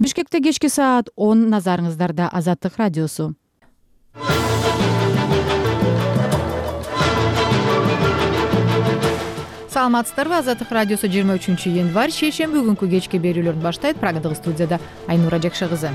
Бишкекте кечки саат 10 назарыңыздарда Азаттык радиосу. Саламатсыздарбы? Азаттык радиосу 23 январь шейшемби күнкү кечки берүүлөрүн баштайт. Программадагы студияда Айнура Жакшы кызы.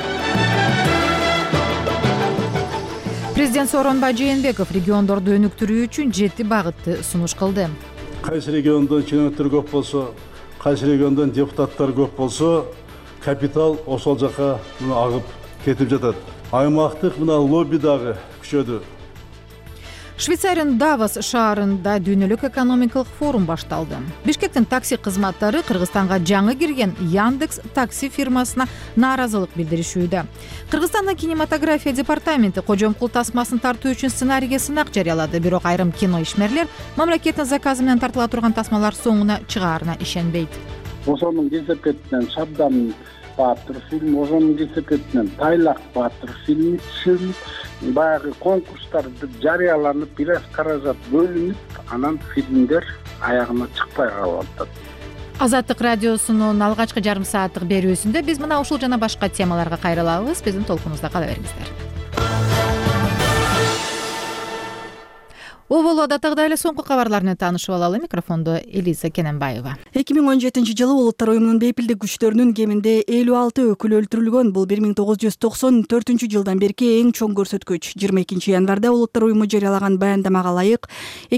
Президент Сооронбай Жээнбеков региондорду өнүктүрүү үчүн 7 багытты сунуш кылды. Кайсы региондон чиновниктер көп болсо, кайсы региондон депутаттар көп болсо, капитал ошол жака агып кетип жатат. Аймактык лобби дагы күчөдү. Швейцариянын Давос шаарында дүйнөлүк экономикалык форум башталды. Бишкектин такси кызматтары Кыргызстанга жаңы кирген Яндекс такси фирмасына нааразылык билдиришүүдө. Кыргызстандын кинематография департаменти кожомкул тасмасын тартуу үчүн сценарийге сынак жарыялады. Бирок айрым кино ишмерлер мамлекеттин заказы менен тартыла турган тасмалар соңуна чыгаарына ишенбейт. Ошонун кесепетинен Шабдан Баатыр фильм, ошонун кесепетинен Тайлак Баатыр фильми түшүрүлүп, баягы конкурстарды жарыяланып, бир аз каражат бөлүнүп, анан фильмдер аягына чыкпай калып атат. Азаттык радиосунун алгачкы жарым сааттык берүүсүндө биз мына ушул жана башка темаларга кайрылабыз. Биздин толкунубузда кала бериңиздер. Боло адаттагыдай эле соңку кабарлар менен таанышып алалы. Микрофондо Элиза Кененбаева. 2017 Улуттар уюмунун бейпилдик күчтөрүнүн кеминде 56 өкүлү өлтүрүлгөн. Бул 1994 жылдан берки эң чоң көрсөткүч. 22 январда Улуттар уюму жарыялаган баяндамага ылайык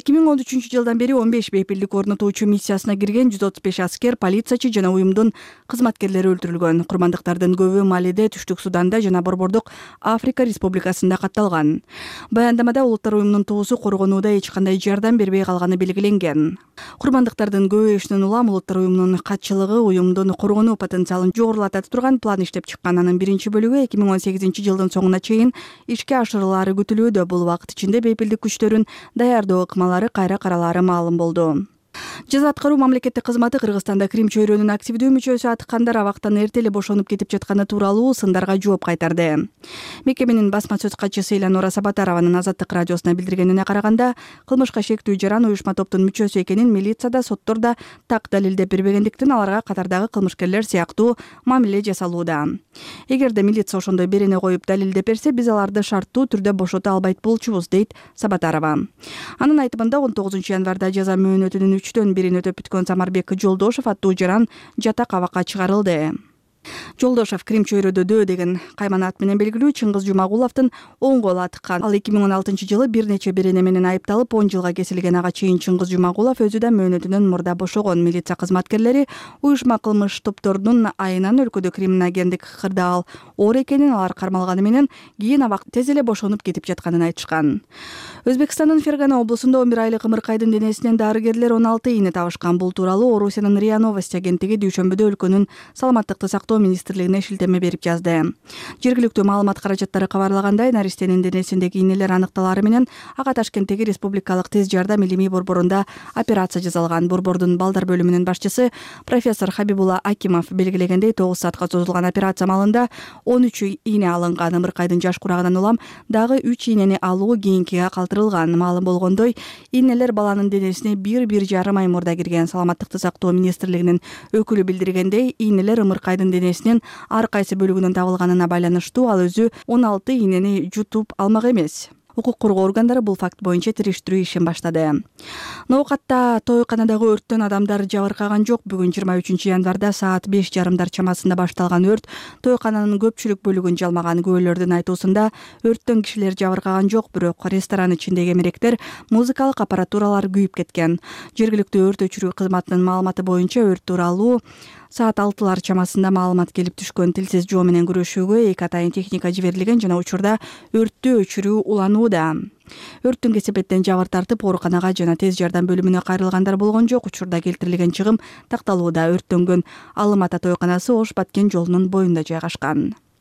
2013 жылдан бери 15 бейпилдик орнотуучу миссиясына кирген 135 аскер, полициячы жана уюмдун кызматкерлери өлтүрүлгөн. Курмандыктардын көбү Малиде, Түштүк Суданда жана Борбордук Африка Республикасында катталган. Баяндамада Улуттар уюмунун туусу коргонуу эч кандай жардам бербей калганы белгиленген. Курмандыктардын көбүнчөсүнүн улам Улуттар уюмунун катчылыгы уюмдун коргонуу потенциалын жогорулата турган план иштеп чыккан. Анын биринчи бөлүгү 2018 жылдын соңуна чейин ишке ашырылаары күтүлүүдө. Бул убакыт ичинде бейпилдик күчтөрүн даярдоо ыкмалары кайра каралаары маалым болду. Жаза аткаруу мамлекеттик кызматы Кыргызстанда Крим чөйрөнүн активдүү мүчөсү Аткандар абактан эрте эле бошонуп кетип жатканы тууралуу сындарга жооп кайтарды. Мекеменин басма сөз катчысы Эланора Сабатарованын Азаттык радиосуна билдиргенине караганда, кылмышка шектүү жаран уюшма топтун мүчөсү экенин милицияда, соттордо так далилдеп бербегендиктен аларга катардагы кылмышкерлер сыяктуу мамиле жасалууда. Эгерде милиция ошондой берене коюп далилдеп берсе, биз аларды шарттуу түрдө бошото албайт болчубуз, дейт Сабатарова. Анын айтымында 19 январда жаза мөөнөтүнүн 3төн бирин өтөп бүткөн Самарбек Жолдошов аттуу жаран жатак абакка чыгарылды. Жолдошов Крим чөйрөдө деген кайманат менен белгилүү Чыңгыз Жумагуловдун оң колу атыккан. Ал 2016 жылы бир нече берене менен айыпталып 10 жылга кесилген. Ага чейин Чыңгыз Жумагулов өзү да мөөнөтүнөн мурда бошогон. Милиция кызматкерлери уюшма кылмыш топторунун айынан өлкөдө криминогендик кырдаал оор экенин, алар кармалганы менен кийин абак тез эле бошонуп кетип жатканын айтышкан. Өзбекстандын Фергана облусунда 11 айлык ымыркайдын денесинен дарыгерлер 16 ийне табышкан. Бул тууралуу Орусиянын РИА Новости агенттиги дүйшөмбүдө өлкөнүн саламаттыкты сактоо министрлигине шилтеме берип жазды. Жергиликтүү маалымат каражаттары кабарлагандай, наристенин денесиндеги ийнелер аныкталаары менен ага Ташкенттеги республикалык тез жардам илимий борборунда операция жасалган. Борбордун балдар бөлүмүнүн башчысы профессор Хабибулла Акимов белгилегендей, 9 саатка созулган операция маалында 13 ийне алынган. Ымыркайдын жаш курагынан улам дагы 3 ийнени алуу кийинкиге калтырылган. Маалым болгондой, ийнелер баланын денесине 1,5 ай мурда кирген. Саламаттыкты сактоо министрлигинин өкүлү билдиргендей, ийнелер ымыркайдын денесинин ар кайсы бөлүгүнөн табылганына байланыштуу. Ал өзү 16 ийнени жутуп алмак эмес. Укук коргоо органдары бул факт боюнча териштирүү ишин баштады. Ноокатта тоойканадагы өрттөн адамдар жабыркаган жок. Бүгүн 23 январда саат 5:30 чамасында башталган өрт тоойкананын көпчүлүк бөлүгүн жалмаган. Күбөлөрдүн айтуусунда өрттөн кишилер жабыркаган жок, бирок ресторан ичиндеги эмеректер, музыкалык аппаратуралар күйүп кеткен. Жергиликтүү өрт өчүрүү кызматынын маалыматы боюнча өрт тууралуу саат 6 чамасында маалымат келип түшкөн. Тилсиз жоо менен күрөшүүгө 2 атайын техника жиберилген жана учурда өрттү өчүрүү уланууда. Өрттүн кесепеттен жабыр тартып ооруканага жана тез жардам бөлүмүнө кайрылгандар болгон жок. Учурда келтирилген чыгым такталууда. Өрттөнгөн Алым ата тоойканасы Ош Баткен жолунун боюнда жайгашкан.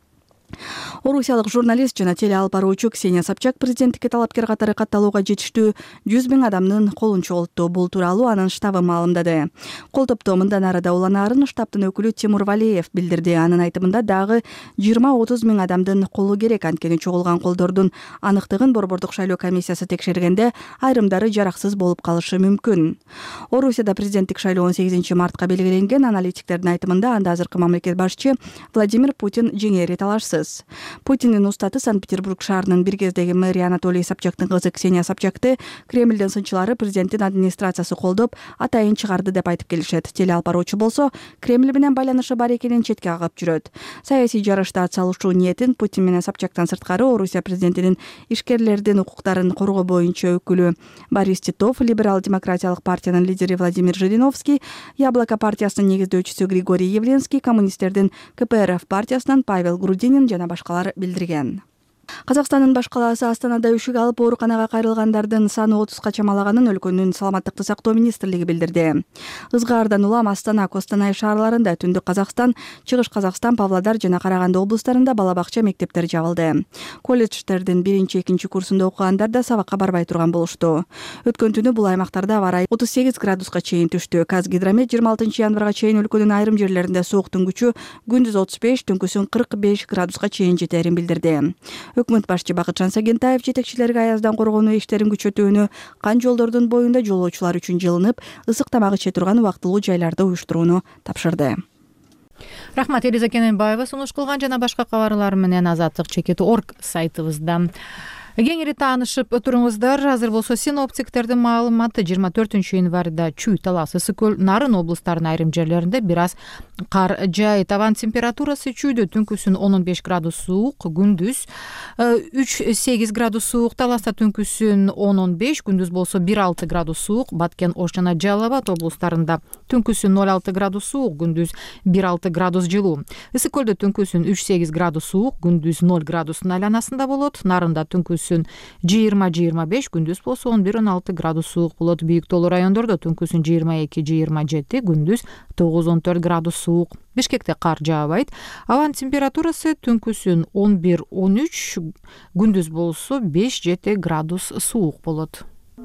Орусиялык журналист жана телеалып Ксения Собчак президенттикке талапкер катары катталууга жетиштүү 100 000 адамдын колун чогултту. Бул тууралуу анын штабы маалымдады. Кол топтоо мындан арада уланаарын штабтын өкүлү Тимур Валеев билдирди. Анын айтымында дагы 20-30 000 адамдын колу керек. Анткени чогулган колдордун аныктыгын Борбордук шайлоо комиссиясы текшергенде айрымдары жараксыз болуп калышы мүмкүн. Орусияда президенттик шайлоо 18 мартка белгиленген. Аналитиктердин айтымында анда азыркы мамлекет башчы Владимир Путин жеңери талашсыз. Путиндин устаты Санкт-Петербург шаарынын бир кездеги мэри Анатолий Собчактын кызы Ксения Собчакты Кремлдин сынчылары президенттин администрациясы колдоп атайын чыгарды деп айтып келишет. Телеалып болсо Кремль менен байланышы бар экенин четке кагып жүрөт. Саясий жарышта атсалышуу ниетин Путин менен Собчактан сырткары Орусия президентинин ишкерлердин укуктарын коргоо боюнча өкүлү Борис Титов, либерал-демократиялык партиянын лидери Владимир Жириновский, Яблоко партиясынын негиздөөчүсү Григорий Явленский, коммунисттердин КПРФ партиясынан Павел Грудинин жана башкалар билдирген. Казакстандын баш калаасы Астанада үшүк алып ооруканага кайрылгандардын саны 30га чамалаганын өлкөнүн саламаттыкты сактоо министрлиги билдирди. Ызгаардан улам Астана, Костанай шаарларында, Түндүк Казакстан, Чыгыш Казакстан, Павлодар жана Караганды облустарында бала-бакча, мектептер жабылды. Колледждердин 1-2 курсунда окугандар да сабакка барбай турган болушту. Өткөн түнү бул аймактарда аба ырайы 38 градуска чейин түштү. Казгидромет 26 январга чейин өлкөнүн айрым жерлеринде сууктун күчү күндүз 35, түнкүсүн 45 градуска чейин жетерин билдирди. Өкмөт башчы Бакытжан Сагентаев жетекчилерге аяздан коргонуу иштерин күчөтүүнү, кан жолдордун боюнда жолоочулар үчүн жылынып, ысык тамак иче турган убактылуу жайларды уюштурууну тапшырды. Рахмат, Элиза Кененбаева сунуш кылган жана башка кабарлар менен Азаттык.org сайтыбызда кеңири таанышып туруңуздар. Азыр болсо синоптиктердин маалыматы 24 январда Чүй, Талас, Ысык көл, Нарын облустарынын айрым жерлеринде бир аз кар жайыт. Абан температурасы Чүйдө түнкүсүн 15 градус суук, күндүз 3-8 градус суук, Таласта түнкүсүн 10-15, күндүз болсо 1-6 градус суук, Баткен, Ош жана Жалал Абад облустарында түнкүсүн 0-6 градус суук, күндүз 1-6 градус жылуу. Ысык көлдө түнкүсүн 3-8 градус суук, күндүз 0 градустун айланасында болот. Нарында түнкүсүн 20-25, күндүз болсо 11-16 градус суук болот. Бийик тоолуу райондордо түнкүсүн 22-27, күндүз 9-14 градус суук. Бишкекте кар жаабайт. Абанын температурасы түнкүсүн 11-13, күндүз болсо 5-7 градус суук болот.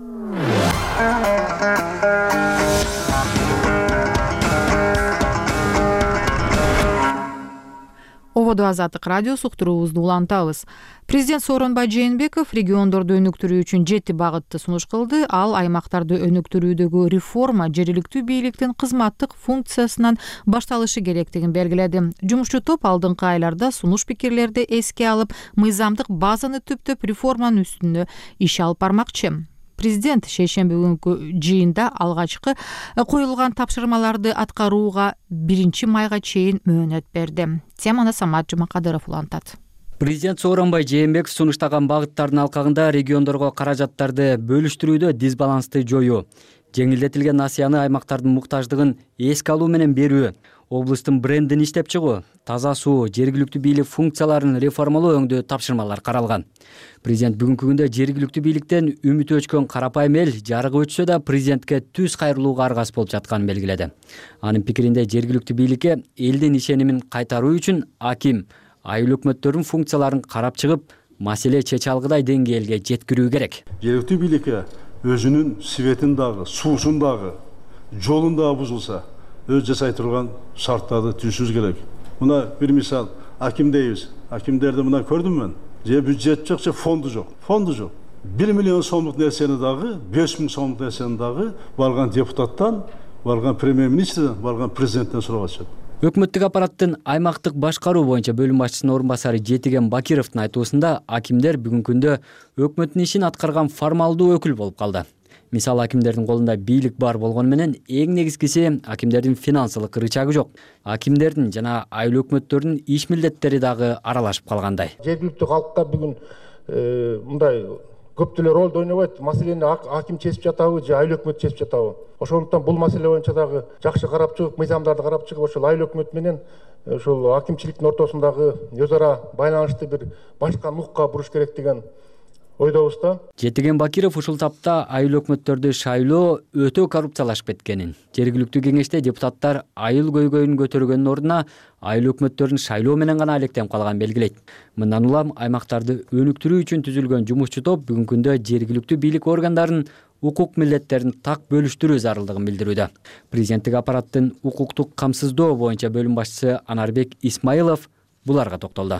Ободо Азаттык радиосу уктуруубузду улантабыз. Президент Сооронбай Жээнбеков региондорду өнүктүрүү үчүн 7 багытты сунуш кылды. Ал аймактарды өнүктүрүүдөгү реформа жергиликтүү бийликтин кызматтык функциясынан башталышы керектигин белгиледи. Жумушчу топ алдыңкы айларда сунуш пикирлерди эске алып, мыйзамдык базаны түптөп реформанын үстүнө иш алып бармакчы. Президент шейшемби күнкү жыйында алгачкы коюлган тапшырмаларды аткарууга 1 майга чейин мөөнөт берди. Теманы Самат Жумакадыров улантат. Президент Сооронбай Жээнбеков сунуштаган багыттардын алкагында региондорго каражаттарды бөлүштүрүүдө дисбалансты жоюу, жеңилдетилген насыяны аймактардын муктаждыгын эске алуу менен берүү, облустун брендин иштеп чыгуу, таза суу, жергиликтүү бийлик функцияларын реформалоо өңдүү тапшырмалар каралган. Президент бүгүнкү күндө жергиликтүү бийликтен үмүтү өчкөн карапайым эл жарыгы өтсө да президентке түз кайрылууга аргас болуп жатканын белгиледи. Анын пикиринде жергиликтүү бийликке элдин ишенимин кайтаруу үчүн аким, айыл өкмөттөрдүн функцияларын карап чыгып, маселе чече алгыдай деңгээлге жеткирүү керек. Жергиликтүү бийликке өзүнүн светин дагы, суусун дагы, жолун дагы бузулса, өз жасай турган шарттарды түзүшүбүз керек. Мына бир мисал, аким дейбиз. Акимдерди мына көрдүм мен. Же бюджет жок, же фонду жок. Фонду жок. 1 миллион сомдук нерсени дагы, 5 000 сомдук нерсени дагы барган депутаттан, барган премьер-министрден, барган президенттен сурап атышат. Өкмөттүк аппараттын аймактык башкаруу боюнча бөлүм башчысынын орун басары Жетиген Бакировдун айтуусунда акимдер бүгүнкү күндө өкмөттүн ишин аткарган формалдуу өкүл болуп калды. Мисалы, акимдердин колунда бийлик бар болгону менен эң негизгиси акимдердин финансылык рычагы жок. Акимдердин жана айыл өкмөттөрдүн иш милдеттери дагы аралашып калгандай. Жергиликтүү калкка бүгүн мындай көптөлөр ролду ойнобойт. Маселени аким чечип жатабы же айыл өкмөт чечип жатабы? Ошондуктан бул маселе боюнча дагы жакшы карап чыгып, мыйзамдарды карап чыгып, ошол айыл өкмөт менен ошол акимчиликтин ортосундагы өз ара байланышты бир башка нукка буруш керек деген ойдобуз да. Жетиген Бакиров ушул тапта айыл өкмөттөрдү шайлоо өтө коррупциялашып кеткенин, жергиликтүү кеңеште депутаттар айыл көйгөйүн көтөргөндүн ордуна айыл өкмөттөрүн шайлоо менен гана алектенип калганын белгилейт. Мындан улам аймактарды өнүктүрүү үчүн түзүлгөн жумушчу топ бүгүнкү күндө жергиликтүү бийлик органдарынын укук милдеттерин так бөлүштүрүү зарылдыгын билдирүүдө. Президенттик аппараттын укуктук камсыздоо боюнча бөлүм башчысы Анарбек Исмаилов буларга токтолду.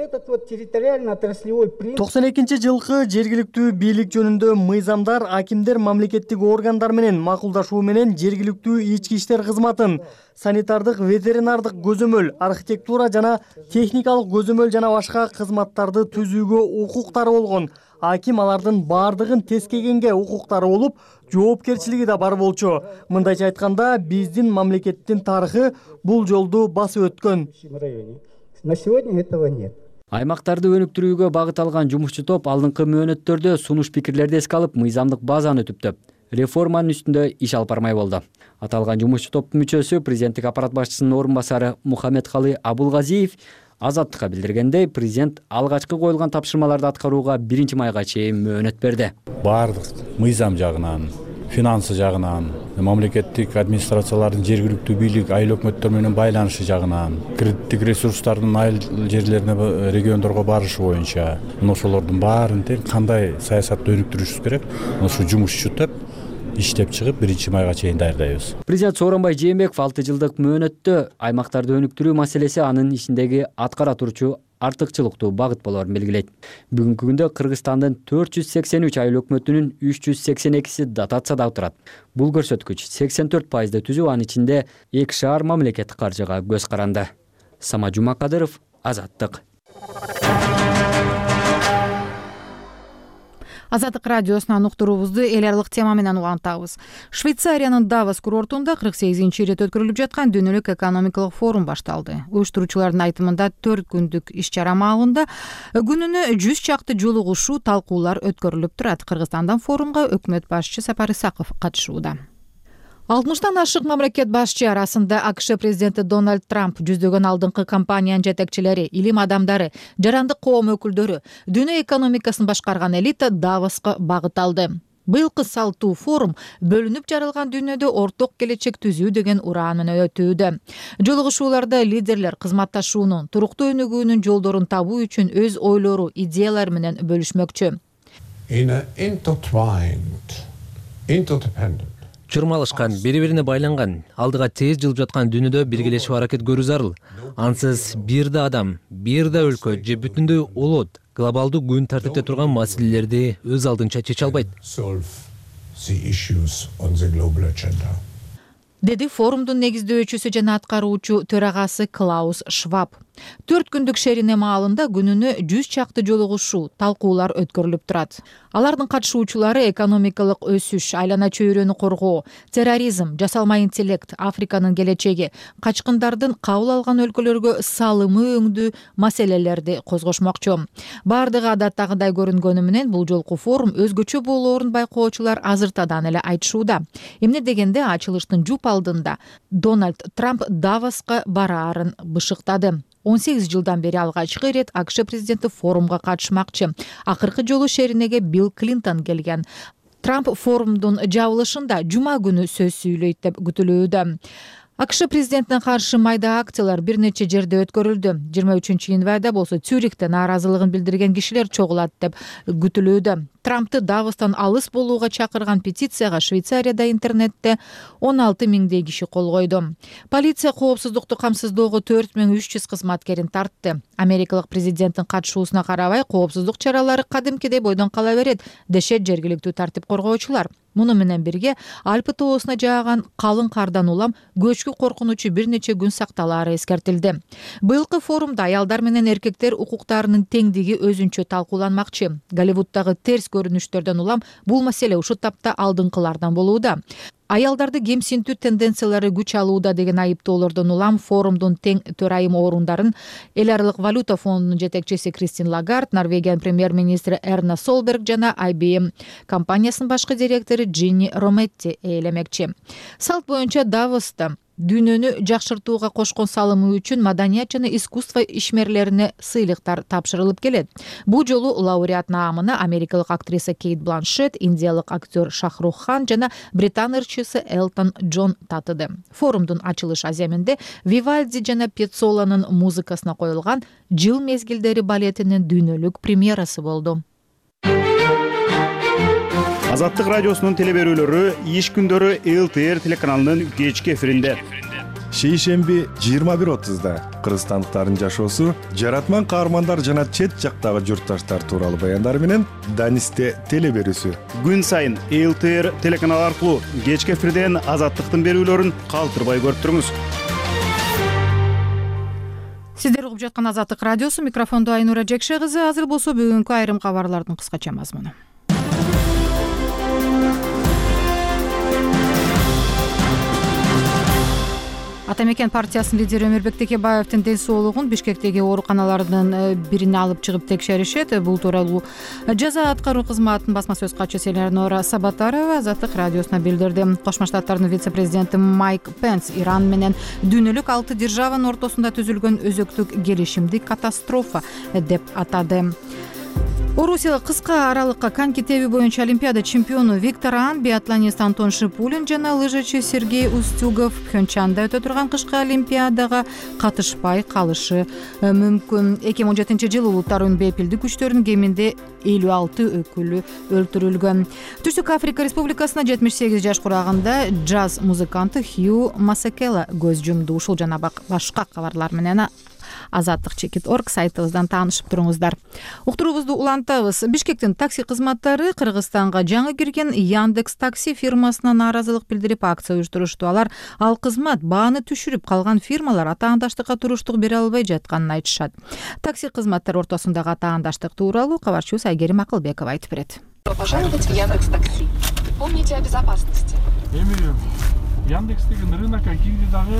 92 жылкы жергиликтүү бийлик жөнүндө мыйзамдар акимдер мамлекеттик органдар менен макулдашуу менен жергиликтүү ички иштер кызматын, санитардык, ветеринардык көзөмөл, архитектура жана техникалык көзөмөл жана башка кызматтарды түзүүгө укуктары болгон. Аким алардын бардыгын тескегенге укуктары болуп, жоопкерчилиги да бар болчу. Мындайча айтканда, биздин мамлекеттин тарыхы бул жолду басып өткөн. На сегодня этого нет. Аймактарды өнүктүрүүгө багыт алган жумушчу топ алдыңкы мөөнөттөрдө сунуш пикирлерди эске алып, мыйзамдык базаны түптөп, реформанын үстүндө иш алып бармай болду. Аталган жумушчу топтун мүчөсү президенттик аппарат башчысынын орун басары Мухаммедкалы Абулгазиев Азаттыкка билдиргендей, президент алгачкы коюлган тапшырмаларды аткарууга 1-майга чейин мөөнөт берди. Бардык мыйзам жагынан, финансы жагынан, мамлекеттик администрациялардын жергиликтүү бийлик айыл өкмөттөр менен байланышы жагынан, кредиттик ресурстардын айыл жерлерине, региондорго барышы боюнча, ошолордун баарын тең кандай саясатты өнүктүрүшүбүз керек, ошо жумушчу топ иштеп чыгып 1-майга чейин даярдайбыз. Президент Сооронбай Жээнбеков 6 жылдык мөөнөттө аймактарды өнүктүрүү маселеси анын ишиндеги аткара турчу артыкчылыктуу багыт болорун белгилейт. Бүгүнкү күндө Кыргызстандын 483 айыл өкмөтүнүн 382си дотацияда турат. Бул көрсөткүч 84%ды түзүп, анын ичинде 2 шаар мамлекеттик каржыга көз каранды. Сама Жумакадыров, Азаттык. Азаттык радиосунан уктуруубузду эл аралык тема менен улантабыз. Швейцариянын Давос курортунда 48-ирет өткөрүлүп жаткан дүйнөлүк экономикалык форум башталды. Уюштуруучулардын айтымында 4 күндүк иш-чара маалында күнүнө 100 чакты жолугушуу, талкуулар өткөрүлүп турат. Кыргызстандан форумга өкмөт башчысы Сапар Исаков катышууда. 60-тан ашык мамлекет башчы арасында АКШ президенти Дональд Трамп, жүздөгөн алдыңкы компаниянын жетекчилери, илим адамдары, жарандык коом өкүлдөрү, дүйнө экономикасын башкарган элита Давоска багыт алды. Быйылкы салттуу форум бөлүнүп жарылган дүйнөдө орток келечек түзүү деген ураан менен өтүүдө. Жолугушууларда лидерлер кызматташуунун, туруктуу өнүгүүнүн жолдорун табуу үчүн өз ойлору, идеялар менен бөлүшмөкчү. Чурмалышкан, бири-бирине байланган, алдыга тез жылып жаткан дүйнөдө биргелешип аракет көрүү зарыл. Ансыз бир да адам, бир да өлкө же бүтүндөй улут глобалдуу күн тартипте турган маселелерди өз алдынча чече албайт. Деди форумдун негиздөөчүсү жана аткаруучу төрагасы Клаус Шваб. 4 күндүк шерине маалында күнүнө 100 чакты жолугушуу, талкуулар өткөрүлүп турат. Алардын катышуучулары экономикалык өсүш, айлана чөйрөнү коргоо, терроризм, жасалма интеллект, Африканын келечеги, качкындардын кабыл алган өлкөлөргө салымы өңдүү маселелерди козгошмокчу. Бардыгы адаттагыдай көрүнгөнү менен бул жолку форум өзгөчө болоорун байкоочулар азыртадан эле айтышууда. Эмне дегенде ачылыштын жуп алдында Дональд Трамп Давоска бараарын бышыктады. 18 жылдан бери алгачкы ирет АКШ президенти форумга катышмакчы. Акыркы жолу шеринеге Билл Клинтон келген. Трамп форумдун жабылышында жума күнү сөз сүйлөйт деп күтүлүүдө. АКШ президентине каршы майда акциялар бир нече жерде өткөрүлдү. 23-январда болсо Цюрихте нааразылыгын билдирген кишилер чогулат деп күтүлүүдө. Трампты Давостан алыс болууга чакырган петицияга Швейцарияда интернетте 16 миңдей киши кол койду. Полиция коопсуздукту камсыздоого 4300 кызматкерин тартты. Америкалык президенттин катышуусуна карабай, коопсуздук чаралары кадимкидей бойдон кала берет, дешет жергиликтүү тартип коргоочулар. Муну менен бирге Альпы тоосуна жааган калың кардан улам көчкү коркунучу бир нече күн сакталаары эскертилди. Быйылкы форумда аялдар менен эркектер укуктарынын теңдиги өзүнчө талкууланмакчы. Голливуддагы терс көрүнүштөрдөн улам бул маселе ушул тапта алдыңкылардан болууда. Аялдарды кемсинтүү тенденциялары күч алууда деген айыптоолордон улам форумдун тең төрайым орундарын Эл аралык валюта фондунун жетекчиси Кристин Лагард, Норвегиянын премьер-министри Эрна Солберг жана IBM компаниясынын башкы директору Джинни Рометти ээлемекчи. Салт боюнча Давоста дүйнөнү жакшыртууга кошкон салымы үчүн маданият жана искусство ишмерлерине сыйлыктар тапшырылып келет. Бул жолу лауреат наамыны америкалык актриса Кейт Бланшетт, индиялык актер Шахрух Хан жана британ ырчысы Элтон Джон татыды. Форумдун ачылыш аземинде Вивальди жана Пеццоланын музыкасына коюлган Жыл мезгилдери балетинин дүйнөлүк премьерасы болду. Азаттык радиосунун телеберүүлөрү иш күндөрү ЛТР телеканалынын кечки эфиринде. Шейшемби 21:30-да кыргызстандыктардын жашоосу, жаратман каармандар жана чет жактагы журтташтар тууралуу баяндар менен Данисте телеберүүсү. Күн сайын ЛТР телеканалы аркылуу кечки эфирден азаттыктын берүүлөрүн калтырбай көрүп туруңуз. Сиздер угуп жаткан Азаттык радиосу, микрофондо Айнура Жекше кызы. Азыр болсо бүгүнкү айрым кабарлардын кыскача мазмуну. Атамекен партиясынын лидери Өмүрбек Текебаевдин ден соолугун Бишкектеги ооруканалардын бирине алып чыгып текшеришет. Бул тууралуу жаза аткаруу кызматынын басма сөз катчысы Элеонора Сабатарова Азаттык радиосуна билдирди. Кошмо Штаттардын вице-президенти Майк Пенс Иран менен дүйнөлүк 6 державанын ортосунда түзүлгөн өзөктүк келишимди катастрофа деп атады. Орусиялык кыска аралыкка коньки тебүү боюнча Олимпиада чемпиону Виктор Ан, биатлонист Антон Шипулин жана лыжачы Сергей Устюгов Пхенчанда өтө турган кышкы Олимпиадага катышпай калышы мүмкүн. 2017-жылы улуттар оюнунун бейпилдик күчтөрүнүн кеминде 56 өкүлү өлтүрүлгөн. Түштүк Африка Республикасына 78 жаш курагында джаз музыканты Хью Масакела көз жумду. Ушул жана башка кабарлар менен Азаттык.org сайтыбыздан таанышып туруңуздар. Уктуруубузду улантабыз. Бишкектин такси кызматтары Кыргызстанга жаңы кирген Яндекс такси фирмасына нааразылык билдирип акция уюштурушту. Алар ал кызмат бааны түшүрүп калган фирмалар атаандаштыкка туруштук бере албай жатканын айтышат. Такси кызматтары ортосундагы атаандаштык тууралуу кабарчыбыз Айгерим Акылбекова айтып берет. Пожаловать в Яндекс такси. Помните о безопасности. Яндекс деген рынокко кирди дагы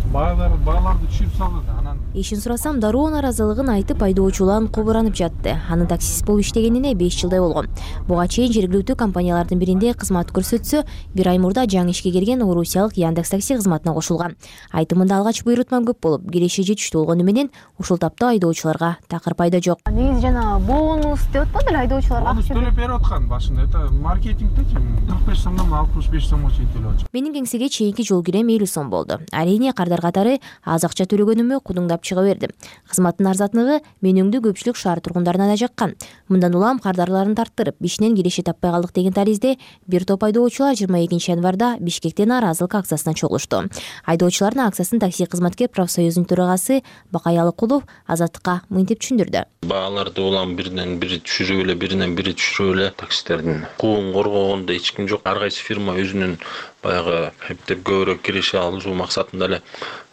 бааларды түшүрүп салды. Ишин сурасам дароо нааразылыгын айтып айдоочулар кобуранып жатты. Анын таксист болуп иштегенине 5 жылдай болгон. Буга чейин жергиликтүү компаниялардын биринде кызмат көрсөтсө, 1 ай мурда жаңы ишке кирген орусиялык Яндекс такси кызматына кошулган. Айтымында алгач буйрутма көп болуп, киреше жетиштүү болгону менен ушул тапта айдоочуларга такыр пайда жок. Негизи жана бонус деп атпадылы айдоочуларга? Бонус төлөп берип аткан башында. Это маркетингде 45 сомдон 65 сомго чейин төлөп атат. Менин кеңсеге чейинки жол кирем 50 сом болду. Арийне кардар катары аз акча төлөгөнүмө кудуңдап чыга бердим. Кызматтын арзатлыгы менөңдү көпчүлүк шаар тургундарына да жаккан. Мындан улам кардарларын тарттырып, ишинен киреше таппай калдык деген таризде бир топ айдоочулар 22 январда Бишкекте нааразылык акциясына чогулушту. Айдоочулардын акциясын такси кызматкер профсоюзунун төрагасы Бакай Алыкулов Азаттыкка мынтип түшүндүрдү. Бааларды улам биринен бири түшүрүп эле, биринен бири түшүрүп эле таксистердин укугун коргогондо эч ким жок. Ар кайсы фирма өзүнүн баягы эптеп көбүрөөк киреше алуу максатында эле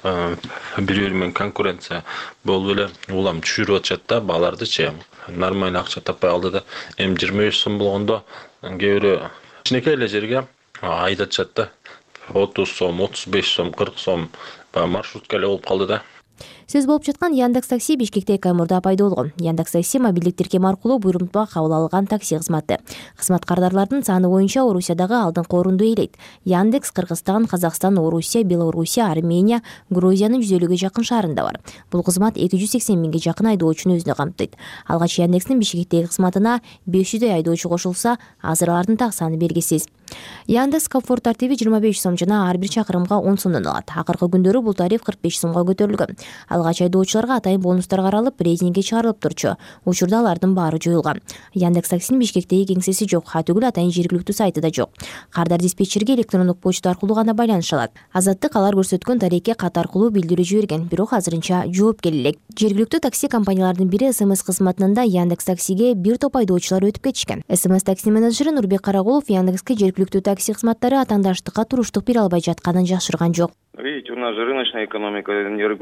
бири-бири менен конкуренция болуп эле улам түшүрүп атышат да баалардычы. Нормально акча таппай калды да. Эми 25 сом болгондо кээ бирөө кичинекей эле жерге айдатышат да. 30 сом, 35 сом, 40 сом маршрутка эле болуп калды да. Сөз болуп жаткан Яндекс такси Бишкекте 2 ай мурда пайда болгон. Яндекс такси мобилдик тиркем аркылуу буйрутма кабыл алган такси кызматы. Кызмат кардарлардын саны боюнча Орусиядагы алдыңкы орунду ээлейт. Яндекс Кыргызстан, Казакстан, Орусия, Белоруссия, Армения, Грузиянын 150ге жакын шаарында бар. Бул кызмат 280 миңге жакын айдоочуну өзүнө камтыйт. Алгач Яндекстин Бишкектеги кызматына 500дөй айдоочу кошулса, азыр алардын так саны белгисиз. Яндекс комфорт тартиби 25 сом жана ар бир чакырымга 10 сомдон алат. Акыркы күндөрү бул тариф 45 сомго көтөрүлгөн. Алгач айдоочуларга атайын бонустар каралып, рейтингге чыгарылып турчу. Учурда алардын баары жоюлган. Яндекс таксинин Бишкектеги кеңсеси жок, атүгүл атайын жергиликтүү сайты да жок. Кардар диспетчерге электрондук почта аркылуу гана байланыша алат. Азаттык алар көрсөткөн тарихке кат аркылуу билдирүү жиберген, бирок азырынча жооп келе элек. Жергиликтүү такси компаниялардын бири СМС кызматында Яндекс таксиге бир топ айдоочулар өтүп кетишкен. СМС такси менеджери Нурбек Карагулов Яндекске жергиликтүү такси кызматтары атаандаштыкка туруштук бере албай жатканын жашырган жок. Видите, у нас же рыночная экономика,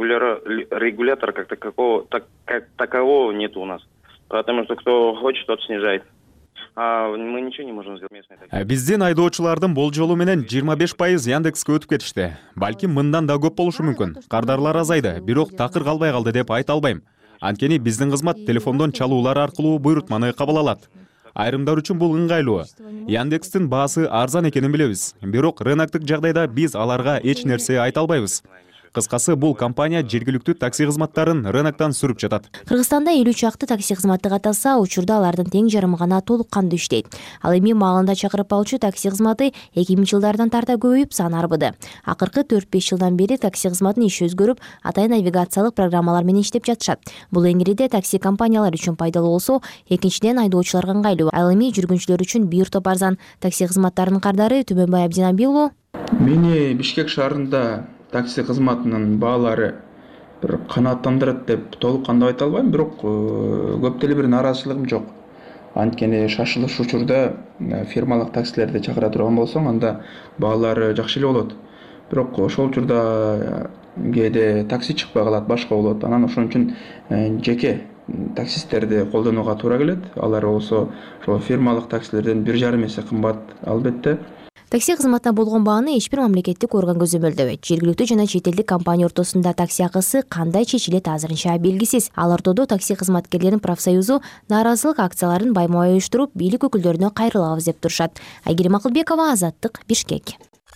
регулятора как такового нет у нас. Потому что кто хочет, тот снижает. А мы ничего не можем сделать местные такси. Биздин айдоочулардын болжолу менен 25% Яндекске өтүп кетишти. Балким мындан да көп болушу мүмкүн. Кардарлар азайды, бирок такыр калбай калды деп айта албайм. Анткени биздин кызмат телефондон чалуулар аркылуу буйрутманы кабыл алат. айрымдар үчүн бул ыңгайлуу. Яндекстин баасы арзан экенин билебиз, бирок рыноктук жагдайда биз аларга эч нерсе айта албайбыз. Кыскасы, бул компания жергиликтүү такси кызматтарын рыноктон сүрүп жатат. Кыргызстанда 50 чакты такси кызматы каталса, учурда алардын тең жарымы гана толук кандуу иштейт. Ал эми маалында чакырып алчу такси кызматы 2000 жылдардан тарта көбөйүп саны арбыды. Акыркы 4-5 жылдан бери такси кызматынын иши өзгөрүп, атайын навигациялык программалар менен иштеп жатышат. Бул эңириде такси компаниялар үчүн пайдалуу болсо, экинчиден айдоочуларга ыңгайлуу. Ал эми жүргүнчүлөр үчүн бир топ арзан такси кызматтарынын кардары Түмөнбай Абдинабий уулу. Мени Бишкек шаарында такси кызматынын баалары бир канааттандырат деп толук кандуу айта албайм, бирок көп деле бир нааразычылыгым жок. Анткени шашылыш учурда фирмалык таксилерди чакыра турган болсоң, анда баалары жакшы эле болот. Бирок ошол учурда кээде такси чыкпай калат, башка болот. Анан ошон үчүн жеке таксисттерди колдонууга туура келет. Алар болсо ошол фирмалык таксилерден 1,5 эсе кымбат албетте. Такси кызматына болгон бааны эч бир мамлекеттик орган көзөмөлдөбөйт. Жергиликтүү жана чет элдик компания ортосунда такси акысы кандай чечилет азырынча белгисиз. Ал ортодо такси кызматкерлеринин профсоюзу нааразылык акцияларын байма-бай уюштуруп, бийлик өкүлдөрүнө кайрылабыз деп турушат. Айгерим Акылбекова, Азаттык, Бишкек.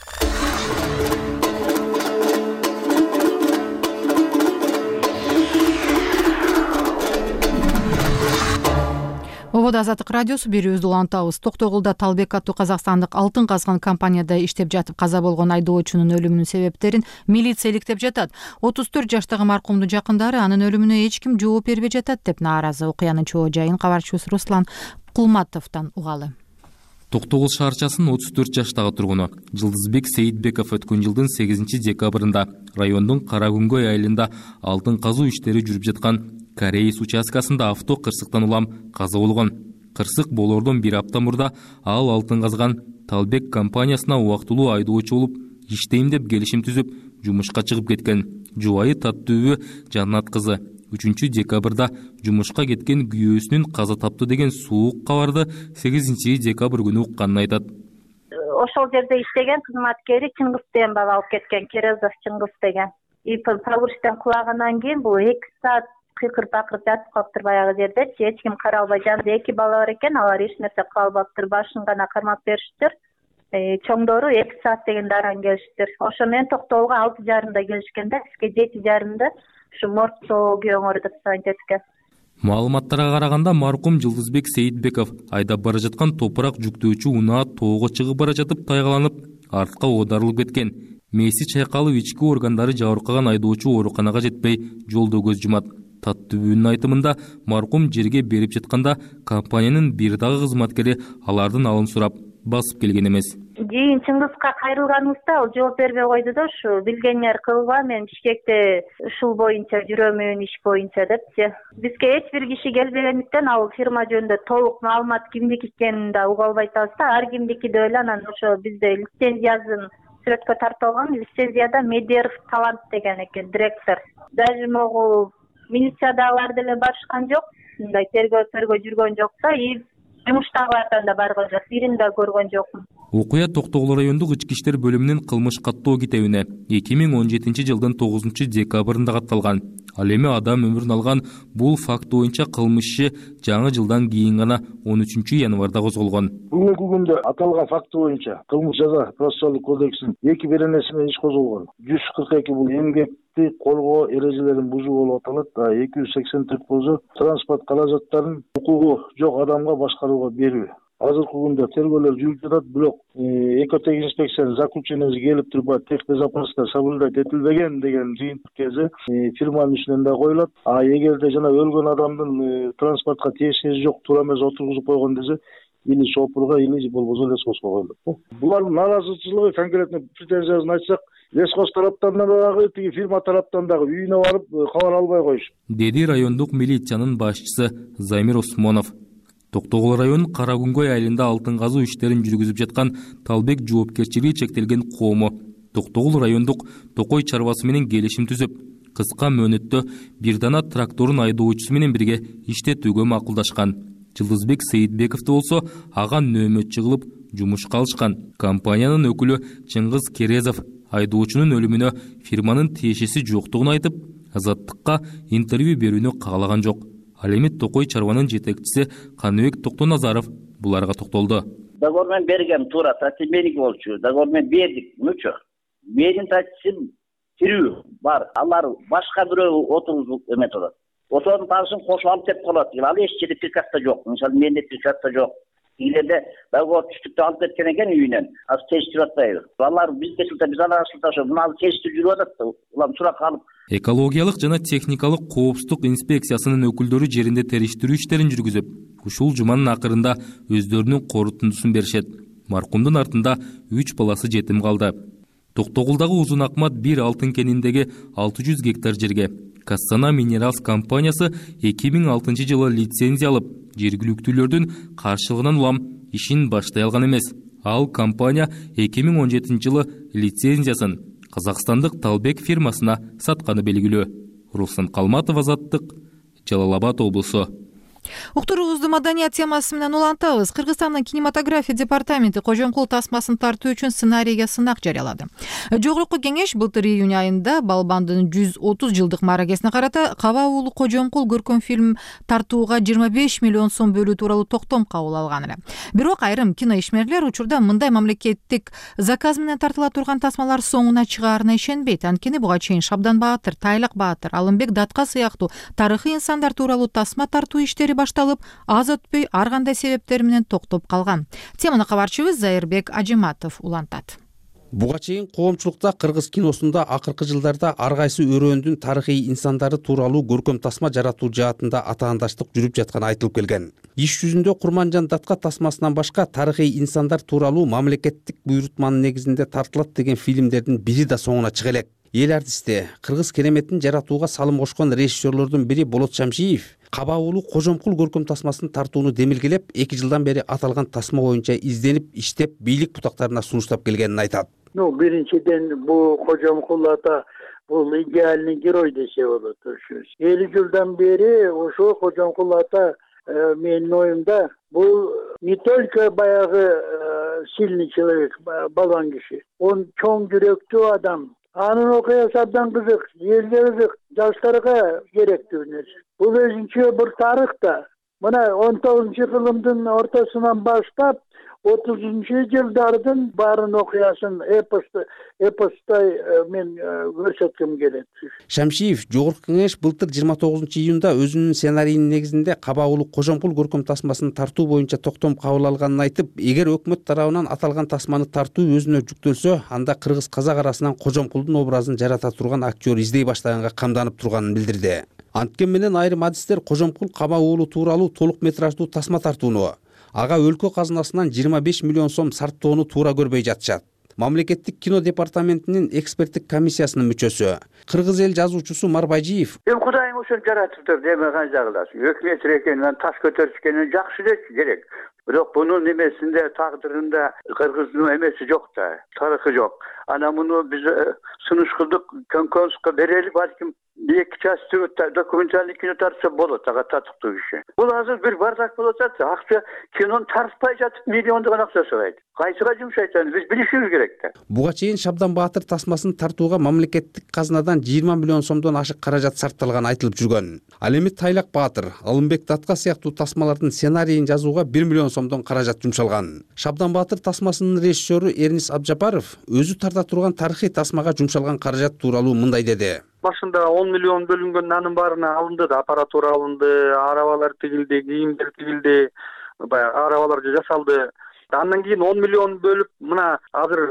Ободо Азаттык радиосу берүүбүздү улантабыз. Токтогулда Талбек аттуу казакстандык алтын казган компанияда иштеп жатып каза болгон айдоочунун өлүмүнүн себептерин милиция иликтеп жатат. 34 жаштагы маркумдун жакындары анын өлүмүнө эч ким жооп бербей жатат деп нааразы. Окуянын чоо жайын кабарчыбыз Руслан Кулматовдон угалы. Токтогул шаарчасынын 34 жаштагы тургуну Жылдызбек Сейитбеков өткөн жылдын 8 декабрында райондун Каракүнгөй айылында алтын казуу иштери жүрүп жаткан Кореис участкасында авто кырсыктан улам каза болгон. Кырсык болордон бир апта мурда ал алтын казган Талбек компаниясына убактылуу айдоочу болуп иштейм деп келишим түзүп, жумушка чыгып кеткен. Жубайы Таттүүбү Жаннат кызы 3 декабрда жумушка кеткен күйөөсүнүн каза таптı деген суук кабарды 8 декабрь күнү укканын айтат. Ошол жерде иштеген кызматкери Чыңгыз деген бала алып кеткен, Керезов Чыңгыз деген. Погрузтан кулагандан кийин бул 2 саат кыркырып акырып жатып калыптыр баягы жерде. Эч ким каралбай, жанында 2 бала бар экен, алар эч нерсе кыла албаптыр, башын гана кармап беришиптир. Чоңдору 2 саат дегенде аран келишиптир. Ошо менен Токтогулга 6:30 келишкенде, бизге 7:30 ушу моргто күйөөңөр деп айтышкан. Маалыматтарга караганда маркум Жылдызбек Сейитбеков айдап бара жаткан топурак жүктөөчү унаа тоого чыгып бара жатып тайгаланып, артка оодарылып кеткен. Мээси чайкалып ички органдары жабыркаган айдоочу ооруканага жетпей жолдо көз жумат. Таттүүбүнүн айтымында маркум жерге берип жатканда компаниянын бир дагы кызматкери алардын алым сурап басып келген эмес. Кийин Чыңгызга кайрылганыбызда ал жооп бербей койду да, ушу билгеңер кылба, мен Бишкекте ушул боюнча жүрөмүн, иш боюнча депчи. Бизге эч бир киши келбегендиктен ал фирма жөнүндө толук маалымат кимдики экенин да уга албай атабыз да, ар кимдики деп эле анан ошо бизде лицензиясын сүрөткө тартылган, лицензияда Медеров Талант деген экен директор. Даже могу милициядагылар деле барышкан жок, мындай тергөө жүргөн жок да, жумуштагылардан да барган жок, бирин да көргөн жокмун. Окуя Токтогул райондук ички иштер бөлүмүнүн кылмыш каттоо китебине 2017 жылдын 9 декабрында катталган. Ал эми адам өмүрүн алган бул факт боюнча кылмыш иши жаңы жылдан кийин гана 13 январда козголгон. Бүгүнкү күндө аталган факт боюнча кылмыш жаза процессуалдык кодексинин 2 беренесине иш козголгон. 142 бул эмгекти коргоо эрежелерин бузуу болуп аталат. 284 болсо транспорт каражаттарын укугу жок адамга башкарууга берүү. Азыркы күндө тергөөлөр жүрүп жатат, бирок экотех инспекциянын заключениеси келип туруп, тех безопасность соблюдать этилбеген деген жыйынтык келсе, фирманын ишинен да коюлат. Эгерде жана өлгөн адамдын транспортко тиешеси жок, туура эмес отургузуп койгон десе, или шопурга, или болбосо лесхозго коюлат. Булардын нааразычылыгы, конкретно претензиясын айтсак, лесхоз тараптан дагы, тиги фирма тараптан дагы үйүнө барып кабар албай коюш. Деди райондук милициянын башчысы Замир Осмонов. Токтогул районунун Каракүнгөй айылында алтын казуу иштерин жүргүзүп жаткан Талбек жоопкерчилиги чектелген коому Токтогул райондук Токой чарбасы менен келишим түзүп, кыска мөөнөттө бир дана трактордун айдоочусу менен бирге иштетүүгө макулдашкан. Жылдызбек Сейитбековду болсо ага нөөмөтчү кылып жумушка алышкан. Компаниянын өкүлү Чыңгыз Керезов айдоочунун өлүмүнө фирманын тиешеси жоктугун айтып, Азаттыкка интервью берүүнү каалаган жок. Ал эми Токой чарбанын жетекчиси Каныбек Токтоназаров буларга токтолду. Договор мен бергем туура, такси меники болчу. Договор мен бердик, мөчө. Менин таксим тирүү бар. Алар башка бирөө отургузуп эметип атат. Отонун табышын кошуп алып деп коет. Ал эч жерде приказ жок. Мисалы менде приказ жок. Илерде договор түштүктө алып кеткен экен үйүнөн. Азыр тештирип атпайбы. Алар бизге биз аларга сылташып, мына тештирип жүрүп атат да. Улам сурак алып. Экологиялык жана техникалык коопсуздук инспекциясынын өкүлдөрү жеринде териштирүү иштерин жүргүзүп, ушул жуманын акырында өздөрүнүн корутундусун беришет. Маркумдун артында 3 баласы жетим калды. Токтогулдагы Узун Акмат бир алтын кениндеги 600 гектар жерге Кассана Минералс компаниясы 2006 жылы лицензия алып, жергиликтүүлөрдүн каршылыгынан улам ишин баштай алган эмес. Ал компания 2017 жылы лицензиясын казакстандык Талбек фирмасына сатканы белгилүү. Руслан Калматов, Азаттык, Жалал Абад облусу. Уктуруубузду маданият темасы менен улантабыз. Кыргызстандын кинематография департаменти кожомкул тасмасын тартуу үчүн сценарийге сынак жарыялады. Жогорку кеңеш былтыр июнь айында Балбандын 130 жылдык мааракесине карата Каба уулу кожомкул көркөм фильм тартууга 25 миллион сом бөлүү тууралуу токтом кабыл алган эле. Бирок айрым кино ишмерлер учурда мындай мамлекеттик заказ менен тартыла турган тасмалар соңуна чыгаарына ишенбейт. Анткени буга чейин Шабдан Баатыр, Тайлак Баатыр, Алымбек Датка сыяктуу тарыхый инсандар тууралуу тасма тартуу иштери башталып, аз өтпөй ар кандай себептер менен токтоп калган. Теманы кабарчыбыз Зайырбек Ажиматов улантат. Буга чейин коомчулукта кыргыз киносунда акыркы жылдарда ар кайсы өрөөндүн тарыхый инсандары тууралуу көркөм тасма жаратуу жаатында атаандаштык жүрүп жатканы айтылып келген. Иш жүзүндө Курманжан Датка тасмасынан башка тарыхый инсандар тууралуу мамлекеттик буйрутманын негизинде тартылат деген фильмдердин бири да соңуна чыга элек. Эл артисти, кыргыз кереметин жаратууга салым кошкон режиссерлордун бири Болот Шамшиев Каба уулу кожомкул көркөм тасмасын тартууну демилгелеп, 2 жылдан бери аталган тасма боюнча изденип, иштеп, бийлик бутактарына сунуштап келгенин айтат. Биринчиден бул кожомкул ата бул идеальный герой десе болот. 50 жылдан бери ошо кожомкул ата менин оюмда бул не только баягы сильный человек, балан киши, он чоң жүрөктүү адам. Анын окуясы абдан кызык, элге кызык, жаштарга керектүү нерсе. Бул өзүнчө бир тарых да. Мына 19-кылымдын ортосунан баштап 30-жылдардын баарын окуясын эпостой мен көрсөткүм келет. Шамшиев жогорку кеңеш былтыр 29-июнда өзүнүн сценарийинин негизинде Каба уулу кожомкул көркөм тасмасын тартуу боюнча токтом кабыл алганын айтып, эгер өкмөт тарабынан аталган тасманы тартуу өзүнө жүктөлсө, анда кыргыз-казак арасынан кожомкулдун образын жарата турган актер издей баштаганга камданып турганын билдирди. Анткени менен айрым адистер кожомкул Каба уулу тууралуу толук метраждуу тасма тартууну, ага өлкө казынасынан 25 миллион сом сарптоону туура көрбөй жатышат. Мамлекеттик кино департаментинин эксперттик комиссиясынын мүчөсү, кыргыз эл жазуучусу Марбайжиев: Кудайым ошол жаратыптыр деме канчагылас. 2 метр экенин таш көтөрүшкенин жакшы керек. Бирок бунун эмесинде тагдырында кыргыздын эмеси жок да, тарыхы жок. Ана муну биз сунуш кылдык, конкурска берели, балким 2 часть документальный кино тартса болот, ага татыктуу киши. Бул азыр бир бардак болуп жатса, акча кинону тартпай жатып миллиондогон акча сурайт. Кайсыга жумшайт аны биз билишибиз керек да. Буга чейин Шабдан Баатыр тасмасын тартууга мамлекеттик казынадан 20 миллион сомдон ашык каражат сарпталганы айтылып жүргөн. Ал эми Тайлак Баатыр, Алымбек Датка сыяктуу тасмалардын сценарийин жазууга 1 миллион сомдон каражат жумшалган. Шабдан Баатыр тасмасынын режиссеру Эрнис Абжапаров өзү тарта турган тарыхый тасмага жумшалган каражат тууралуу мындай деди. Башында 10 миллион бөлүнгөн, анын баарына алынды да, аппаратура алынды, арабалар тигилди, кийимдер тигилди, арабалар жасалды. Андан кийин 10 миллион бөлүп, мына азыр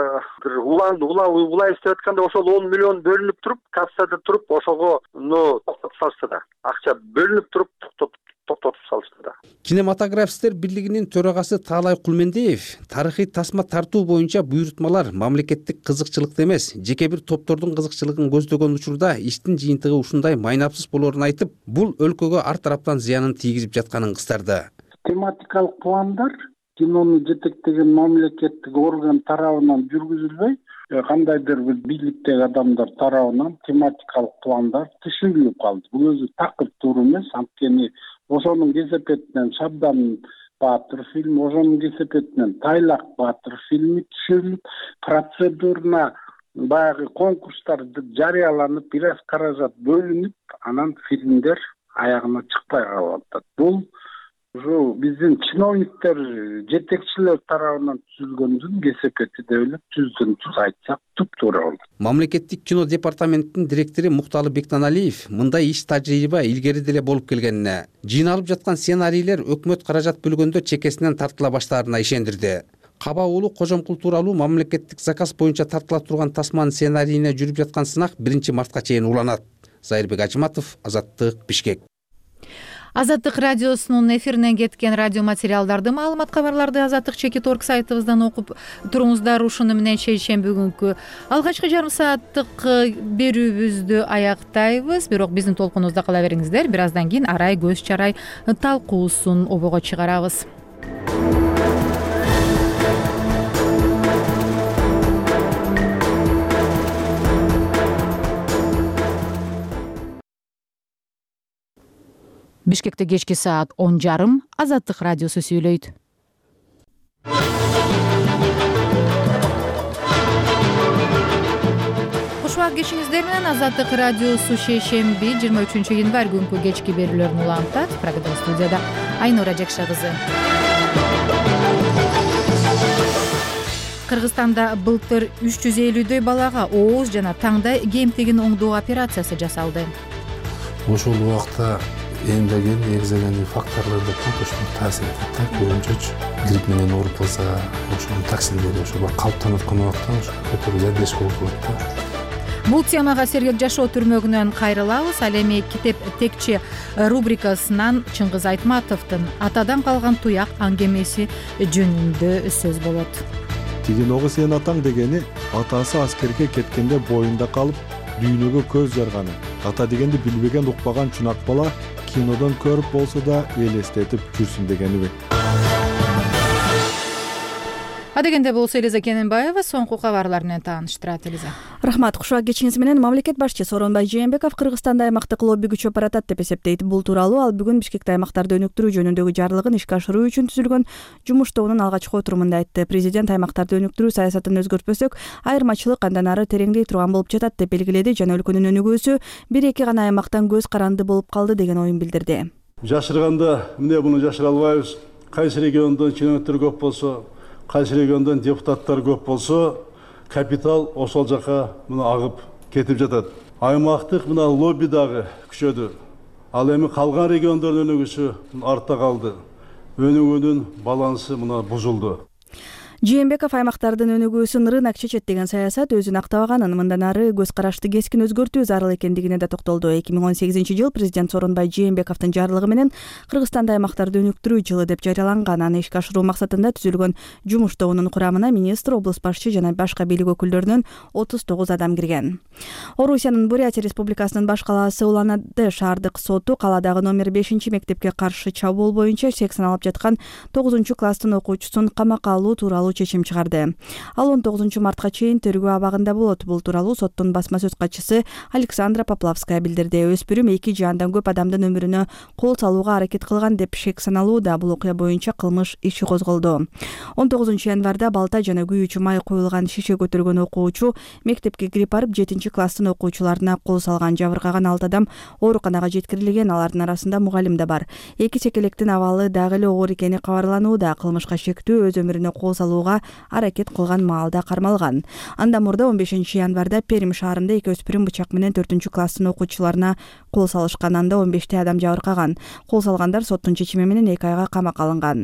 улай иштеп атканда ошол 10 миллион бөлүнүп туруп, кассада туруп, ошого токтотуп салышты да. Акча бөлүнүп туруп токтотуп салышты да. Кинематографисттер бирлигинин төрагасы Таалай Кулмендиев тарыхый тасма тартуу боюнча буйрутмалар мамлекеттик кызыкчылыкты эмес, жеке бир топтордун кызыкчылыгын көздөгөн учурда иштин жыйынтыгы ушундай майнапсыз болоорун айтып, бул өлкөгө ар тараптан зыянын тийгизип жатканын кыстарды. Тематикалык пландар кинону жетектеген мамлекеттик орган тарабынан жүргүзүлбөй, кандайдыр бир бийликтеги адамдар тарабынан тематикалык пландар түшүрүлүп калды. Бул өзү такыр туура эмес, анткени ошонун кесепетинен Шабдан Баатыр фильми, ошонун кесепетинен Тайлак Баатыр фильми түшүрүлүп, процедурна баягы конкурстар жарыяланып, бир аз каражат бөлүнүп, анан фильмдер аягына чыкпай калып атат. Бул ушул биздин чиновниктер жетекчилер тарабынан түзүлгөндүн кесепети деп эле түздөн түз айтсак туптуура болот. Мамлекеттик кино департаментинин директору Мукталы Бектаналиев мындай иш тажрыйба илгери деле болуп келгенине, жыйналып жаткан сценарийлер өкмөт каражат бөлгөндө чекесинен тартыла баштаарына ишендирди. Каба уулу Кожомкул тууралуу мамлекеттик заказ боюнча тартыла турган тасманын сценариине жүрүп жаткан сынак 1-мартка чейин уланат. Зайырбек Ажыматов, Азаттык, Бишкек. Азаттык радиосунун эфиринен кеткен радио материалдарды, маалымат кабарларды azattik.org сайтыбыздан окуп туруңуздар. Ушуну менен шейшемби күнкү алгачкы жарым сааттык берүүбүздү аяктайбыз. Бирок биздин толкунубузда кала бериңиздер. Бир аздан кийин арай көз чарай талкуусун обого чыгарабыз. Бишкекте кечки саат 10:30 Азаттык радиосу сүйлөйт. Кушубак кешиңиздер менен Азаттык радиосу шейшемби 23-январь күнкү кечки берүүлөрүн улантат. Программа студияда Айнура Жакша кызы. Кыргызстанда былтыр 350дөй балага ооз жана таңда кемтигин оңдоо операциясы жасалды. Ошол убакта эмдеген негизделген факторлорду көп ошо таасир этет. Көбүнчөчү грипп менен ооруп калса, ошонун таксирлери ошо калыптанып аткан убакта ошо көтөрүп жардеш болуп калат да. Бул темага Сергек жашоо түрмөгүнөн кайрылабыз. Ал эми китеп текчи рубрикасынан Чыңгыз Айтматовдун атадан калган туяк аңгемеси жөнүндө сөз болот. Тигин огу сен атаң дегени атасы аскерге кеткенде боюнда калып дүйнөгө көз жарганы. Ата дегенди билбеген укпаган чунак бала кинодон көрүп болсо да элестетип жүрсүн дегениби. Адегенде болсо Элиза Кененбаева соңку кабарлар менен тааныштырат. Элиза. Рахмат. Кушубак кечиңиз менен мамлекет башчысы Сооронбай Жээнбеков Кыргызстанда аймактык лобби күчөп баратат деп эсептейт. Бул тууралуу ал бүгүн Бишкекте аймактарды өнүктүрүү жөнүндөгү жарлыгын ишке ашыруу үчүн түзүлгөн жумуш тобунун алгачкы отурумунда айтты. Президент аймактарды өнүктүрүү саясатын өзгөртпөсөк, айырмачылык андан ары тереңдей турган болуп жатат деп белгиледи жана өлкөнүн өнүгүүсү 1-2 гана аймактан көз каранды болуп калды деген оюн билдирди. Жашырганда эмне буну жашыра албайбыз. Кайсы региондон чиновниктер көп болсо, кайсы региондон депутаттар көп болсо, капитал ошол жака мына агып кетип жатат. Аймактык мына лобби дагы күчөдү. Ал эми калган региондордун өнүгүүсү артта калды. Өнүгүүнүн балансы мына бузулду. Жээнбеков аймактардын өнүгүүсүн рынок чечет деген саясат өзүн актабаганын, мындан ары көз карашты кескин өзгөртүү зарыл экендигине да токтолду. 2018-жыл президент Сооронбай Жээнбековдун жарлыгы менен Кыргызстанда аймактарды өнүктүрүү жылы деп жарыяланган. Аны ишке ашыруу максатында түзүлгөн жумуш тобунун курамына министр, облус башчы жана башка бийлик өкүлдөрүнөн 39 адам кирген. Орусиянын Бурятия республикасынын баш калаасы Улан-Удэ шаардык соту каладагы номер 5-мектепке каршы чабуул боюнча сексин алып жаткан 9-класстын окуучусун камакка алуу тууралуу чечим чыгарды. Ал 19 мартка чейин тергөө абагында болот. Бул тууралуу соттун басма сөз катчысы Александра Поплавская билдирди. Өспүрүм 2 же андан көп адамдын өмүрүнө кол салууга аракет кылган деп шек саналууда. Бул окуя боюнча кылмыш иши козголду. 19 январда балта жана күйүүчү май коюлган шише көтөргөн окуучу мектепке кирип барып 7-класстын окуучуларына кол салган. Жабыркаган 6 адам ооруканага жеткирилген. Алардын арасында мугалим да бар. 2 чекелектин абалы дагы эле оор экени кабарланууда. Кылмышка шектүү өз өмүрүнө кол салууга аракет кылган маалда кармалган. Андан мурда 15 январда Перим шаарында 2 өспүрүм бычак менен 4-класстын окуучуларына кол салышкан. Анда 15 адам жабыркаган. Кол салгандар соттун чечими менен 2 айга камакка алынган.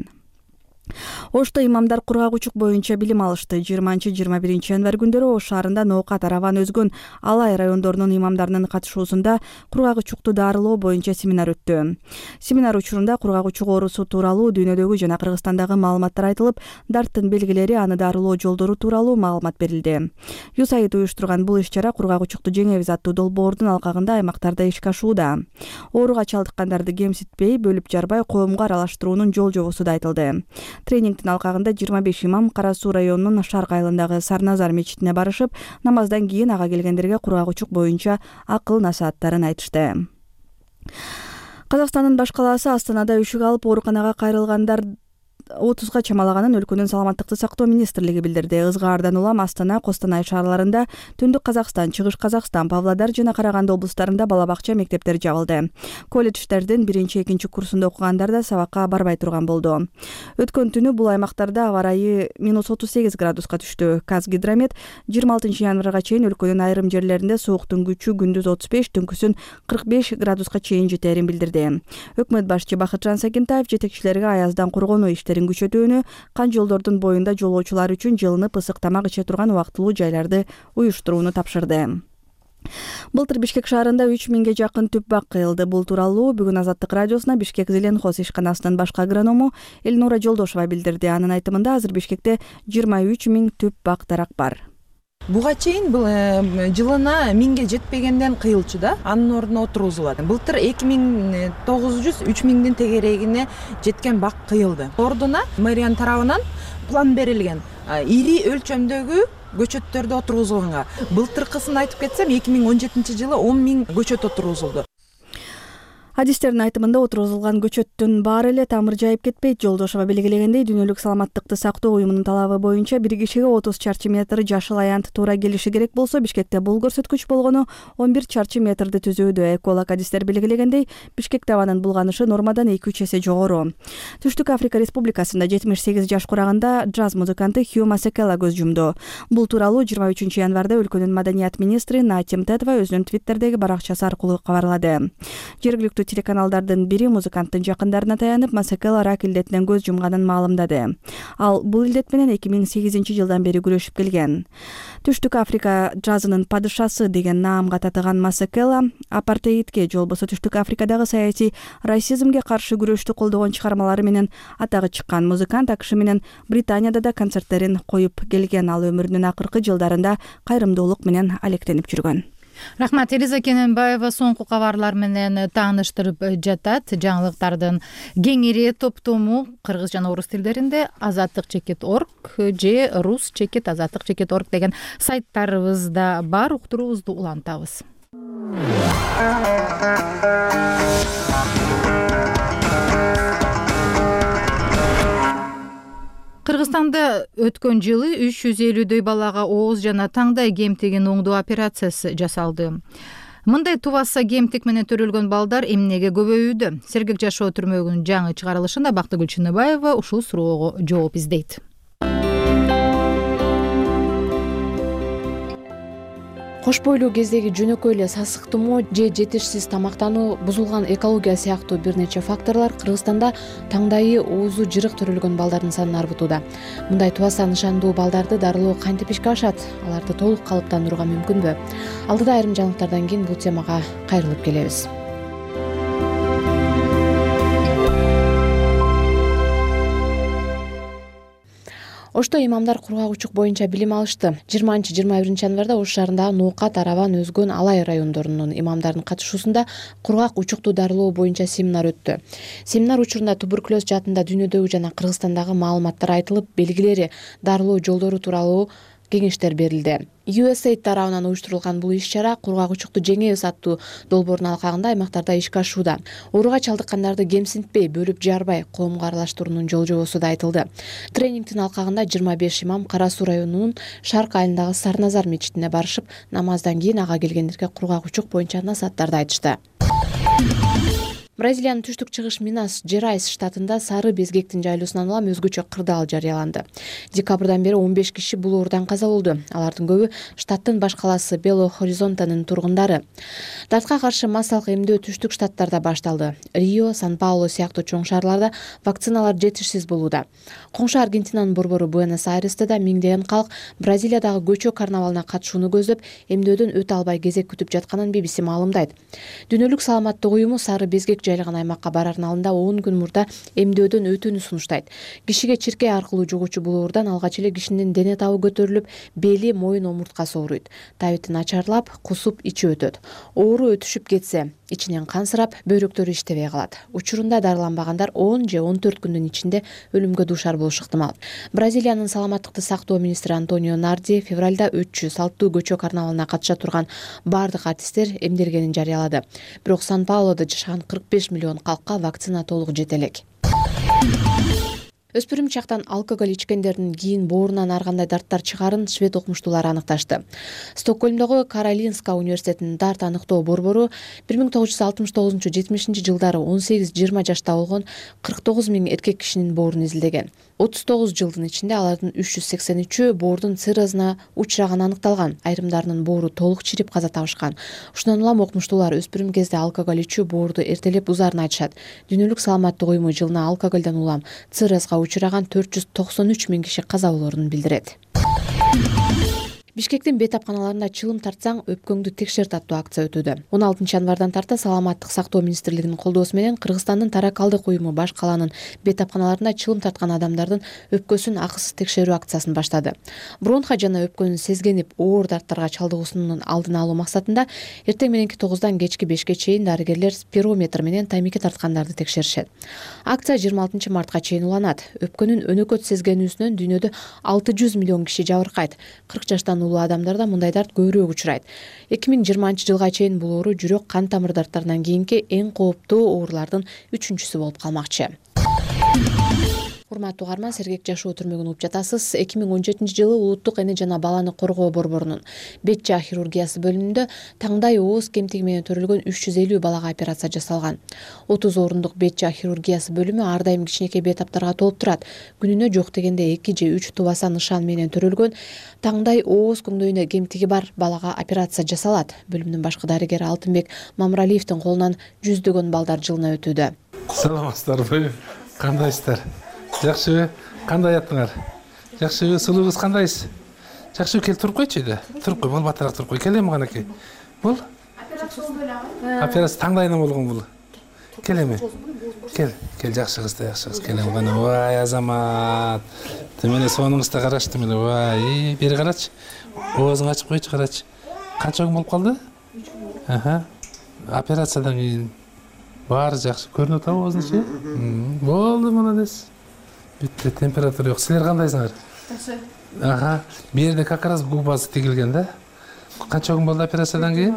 Ошто имамдар кургагучук боюнча билим алышты. 20-21 январь күндөрү Ош шаарында Ноокат, Араван, Өзгөн, Алай райондорунун имамдарынын катышуусунда кургагучукту дарылоо боюнча семинар өттү. Семинар учурунда кургагучук оорусу тууралуу дүйнөдөгү жана Кыргызстандагы маалыматтар айтылып, дарттын белгилери, аны дарылоо жолдору тууралуу маалымат берилди. USAID уюштурган бул иш-чара кургагучукту жеңебиз аттуу долбоордун алкагында аймактарда ишке ашууда. Ооруга чалдыккандарды кемситпей, бөлүп жарбай, коомго аралаштыруунун жол жобосу да айтылды. Тренингдин алкагында 25 имам Кара Суу районунун Шарк айылындагы Сарназар мечитине барышып, намаздан кийин ага келгендерге кургагучук боюнча акыл насааттарын айтышты. Казакстандын баш калаасы Астанада үшүк алып ооруканага кайрылгандар 30га чамалаганын өлкөнүн саламаттыкты сактоо министрлиги билдирди. Ызгаардан улам Астана, Костанай шаарларында, Түндүк Казакстан, Чыгыш Казакстан, Павлодар жана Караганды облустарында бала бакча, мектептер жабылды. Колледждердин 1-2 курсунда окугандар да сабакка барбай турган болду. Өткөн түнү бул аймактарда аба ырайы -38 градуска түштү. Казгидромет 26 январга чейин өлкөнүн айрым жерлеринде сууктун күчү күндүз 35, түнкүсүн 45 градуска чейин жетерин билдирди. Өкмөт башчы Бакытжан Сагентаев жетекчилерге аяздан коргонуу иштерин күчөтүүнү, кан жолдордун боюнда жолоочулар үчүн жылынып ысык тамак иче турган убактылуу жайларды уюштурууну тапшырды. Былтыр Бишкек шаарында 3000ге жакын түп бак кыйылды. Бул тууралуу бүгүн Азаттык радиосуна Бишкек Зеленхоз ишканасынын башкы агроному Элнура Жолдошева билдирди. Анын айтымында азыр Бишкекте 23 000 түп бак дарак бар. Буга чейин бул жылына 1000ге жетпегенден кыйылчу да, анын ордуна отургузулат. Былтыр 2900-3000дин тегерегине жеткен бак кыйылды. Ордуна мэриянын тарабынан план берилген. Ири өлчөмдөгү көчөттөрдү отургузганга. Былтыркысын айтып кетсем, 2017 жылы 10 000 көчөт отургузулду. Адистердин айтымында отургузулган көчөттүн баары эле тамыр жайып кетпейт. Жолдошева белгилегендей, дүйнөлүк саламаттыкты сактоо уюмунун талабы боюнча бир кишиге 30 чарчы метр жашыл аянт туура келиши керек болсо, Бишкекте бул көрсөткүч болгону 11 чарчы метрди түзүүдө. Эколог адистер белгилегендей, Бишкекте абанын булганышы нормадан 2-3 эсе жогору. Түштүк Африка Республикасында 78 жаш кураганда джаз музыканты Хью Масекела көз жумду. Бул тууралуу 23 январда өлкөнүн маданият министри Натим Тетва өзүнүн твиттердеги баракчасы аркылуу кабарлады. Жергиликтүү телеканалдардын бири музыканттын жакындарына таянып, Масекела рак илдетинен көз жумганын маалымдады. Ал бул илдет менен 2008 жылдан бери күрөшүп келген. Түштүк Африка джазынын падышасы деген наамга татыган Масекела апартеидке, же болбосо Түштүк Африкадагы саясий расизмге каршы күрөштү колдогон чыгармалары менен атагы чыккан музыкант. АКШ менен Британияда да концерттерин коюп келген. Ал өмүрүнүн акыркы жылдарында кайрымдуулук менен алектенип жүргөн. Рахмат. Элиза Кененбаева соңку кабарлар менен тааныштырып жатат. Жаңылыктардын кеңири топтому кыргыз жана орус тилдеринде azatlyk.org же rus.azatlyk.org деген сайттарыбызда бар. Уктуруубузду улантабыз. Кыргызстанда өткөн жылы 350дөй балага ооз жана таңдай кемтигин оңдоо операциясы жасалды. Мындай тубаса кемтик менен төрөлгөн балдар эмнеге көбөйүүдө? Сергек жашоо түрмөгүнүн жаңы чыгарылышында Бактыгүл Чыныбаева ушул суроого жооп издейт. Кош бойлуу кездеги жөнөкөй эле сасык тумоо же жетишсиз тамактануу, бузулган экология сыяктуу бир нече факторлор Кыргызстанда таңдайы оозу жырык төрөлгөн балдардын санын арбытууда. Мындай тубаса нышандуу балдарды дарылоо кантип ишке ашат? Аларды толук калыптандырууга мүмкүнбү? Алдыда айрым жаңылыктардан кийин бул темага кайрылып келебиз. Ошто имамдар кургак учук боюнча билим алышты. 20-21 январда Ош шаарындагы Ноокат, Арабан, Өзгөн, Алай райондорунун имамдардын катышуусунда кургак учукту дарылоо боюнча семинар өттү. Семинар учурунда туберкулез жаатында дүйнөдөгү жана Кыргызстандагы маалыматтар айтылып, белгилери, дарылоо жолдору тууралуу кеңештер берилди. USAID тарабынан уюштурулган бул иш-чара кургак учукту жеңебиз аттуу долбоордун алкагында аймактарда ишке ашууда. Ооруга чалдыккандарды кемсинтпей, бөлүп жарбай коомго аралаштыруунун жол-жобосу да айтылды. Тренингдин алкагында 25 имам Кара Суу районунун Шарк айылындагы Сарназар мечитине барышып, намаздан кийин ага келгендерге кургак учук боюнча насааттарды айтышты. Бразилиянын түштүк-чыгыш Минас Жерайс штатында сары безгектин жайлоосунан улам өзгөчө кырдаал жарыяланды. Декабрдан бери 15 киши бул оорудан каза болду. Алардын көбү штаттын баш калаасы Бело Хоризонтанын тургундары. Дартка каршы массалык эмдөө түштүк штаттарда башталды. Рио, Сан-Паулу сыяктуу чоң шаарларда вакциналар жетишсиз болууда. Коңшу Аргентинанын борбору Буэнос-Айресте да миңдеген калк Бразилиядагы көчө карнавалына катышууну көздөп, эмдөөдөн өтө албай кезек күтүп жатканын BBC маалымдайт. Дүйнөлүк саламаттык уюму сары безгек жайлаган аймакка барардын алдында 10 күн мурда эмдөөдөн өтүүнү сунуштайт. Кишиге чиркей аркылуу жугуучу бул оорудан алгач эле кишинин дене табы көтөрүлүп, бели, мойын омурткасы ооруйт. Табити начарлап, кусуп, ичи өтөт. Оору өтүшүп кетсе, ичинен кансырап, бөйрөктөрү иштебей калат. Учурунда дарыланбагандар 10 же 14 күндүн ичинде өлүмгө дуушар болушу ыктымал. Бразилиянын саламаттыкты сактоо министри Антонио Нарди февралда өтчү салттуу көчө карнавалына катыша турган бардык артисттер эмделгенин жарыялады. Бирок Сан-Паулодо жашаган 45 миллион калкка вакцина толук жете элек. Өспүрүм чактан алкоголь ичкендердин кийин боорунан ар кандай дарттар чыгаарын швед окумуштуулары аныкташты. Стокгольмдогу Каролинска университетинин дарт аныктоо борбору 1969-70 жылдары 18-20 жашта болгон 49 000 эркек кишинин боорун изилдеген. 39 жылдын ичинде алардын 383-ü боордун циррозуна учураганы аныкталган. Айрымдарынын боору толук чирип каза табышкан. Ушундан улам окумуштуулар өспүрүм кезде алкоголь ичүү боорду эртелеп бузаарын айтышат. Дүйнөлүк саламаттык уюму жылына алкоголдон улам циррозго учураган 493 000 киши каза болоорун билдирет. Бишкектин бейтапканаларында чылым тартсаң өпкөңдү текшерт аттуу акция өтүүдө. 16 январдан тарта Саламаттык сактоо министрлигинин колдоосу менен Кыргызстандын таракалдык уюму баш калаанын бейтапканаларында чылым тарткан адамдардын өпкөсүн акысыз текшерүү акциясын баштады. Бронха жана өпкөнүн сезгенип оор дарттарга чалдыгуусунун алдын алуу максатында эртең мененки 9-дан кечки 5-ке чейин дарыгерлер спирометр менен таймеке тарткандарды текшеришет. Акция 26 мартка чейин уланат. Өпкөнүн өнөкөт сезгенүүсүнөн дүйнөдө 600 миллион киши жабыркайт. 40 жаштан улуу адамдарда мындай дарт көбүрөөк учурайт. 2020-жылга чейин бул оору жүрөк кан тамыр дарттарынан кийинки эң кооптуу оорулардын 3-сүсү болуп калмакчы. Урматтуу угарман, сергек жашоо түрмөгүн угуп жатасыз. 2017 жылы Улуттук эне жана баланы коргоо борборунун бет жаа хирургиясы бөлүмүндө таңдай ооз кемтиги менен төрөлгөн 350 балага операция жасалган. 30 орундук бет жаа хирургиясы бөлүмү ар дайым кичинекей бейтаптарга толуп турат. Күнүнө жок дегенде 2 же 3 тубаса нышан менен төрөлгөн таңдай ооз көңдөйүнө кемтиги бар балага операция жасалат. Бөлүмдүн башкы дарыгери Алтынбек Мамралиевдин колунан жүздөгөн балдар жылына өтүүдө. Саламатсыздарбы? Кандайсыздар? Жакшыбы? Кандай аттыңар? Жакшыбы? Сулуубуз кандайсыз? Жакшы, кел туруп койчу да. Туруп кой, бол батыраак туруп кой. Кел эми канакей. Бул? Операция таңдайынан болгон бул. Кел эми. Кел, жакшы кыз да, жакшы кыз. Кел эми кана. Вай, Азамат. Тимени сонуңуз да карачты мени. Вай, бери карачы. Оозуңду ачып койчу, карачы. Канча күн болуп калды? 3 күн. Операциядан кийин баары жакшы көрүнүп атабы оозуңчу? Болду, молодец. Бүтті, температура жоқ. Сілер қандайсыңар? Жақсы. Бір жерде как раз губасы тегілген, да? Қанша күн болды операциядан кейін?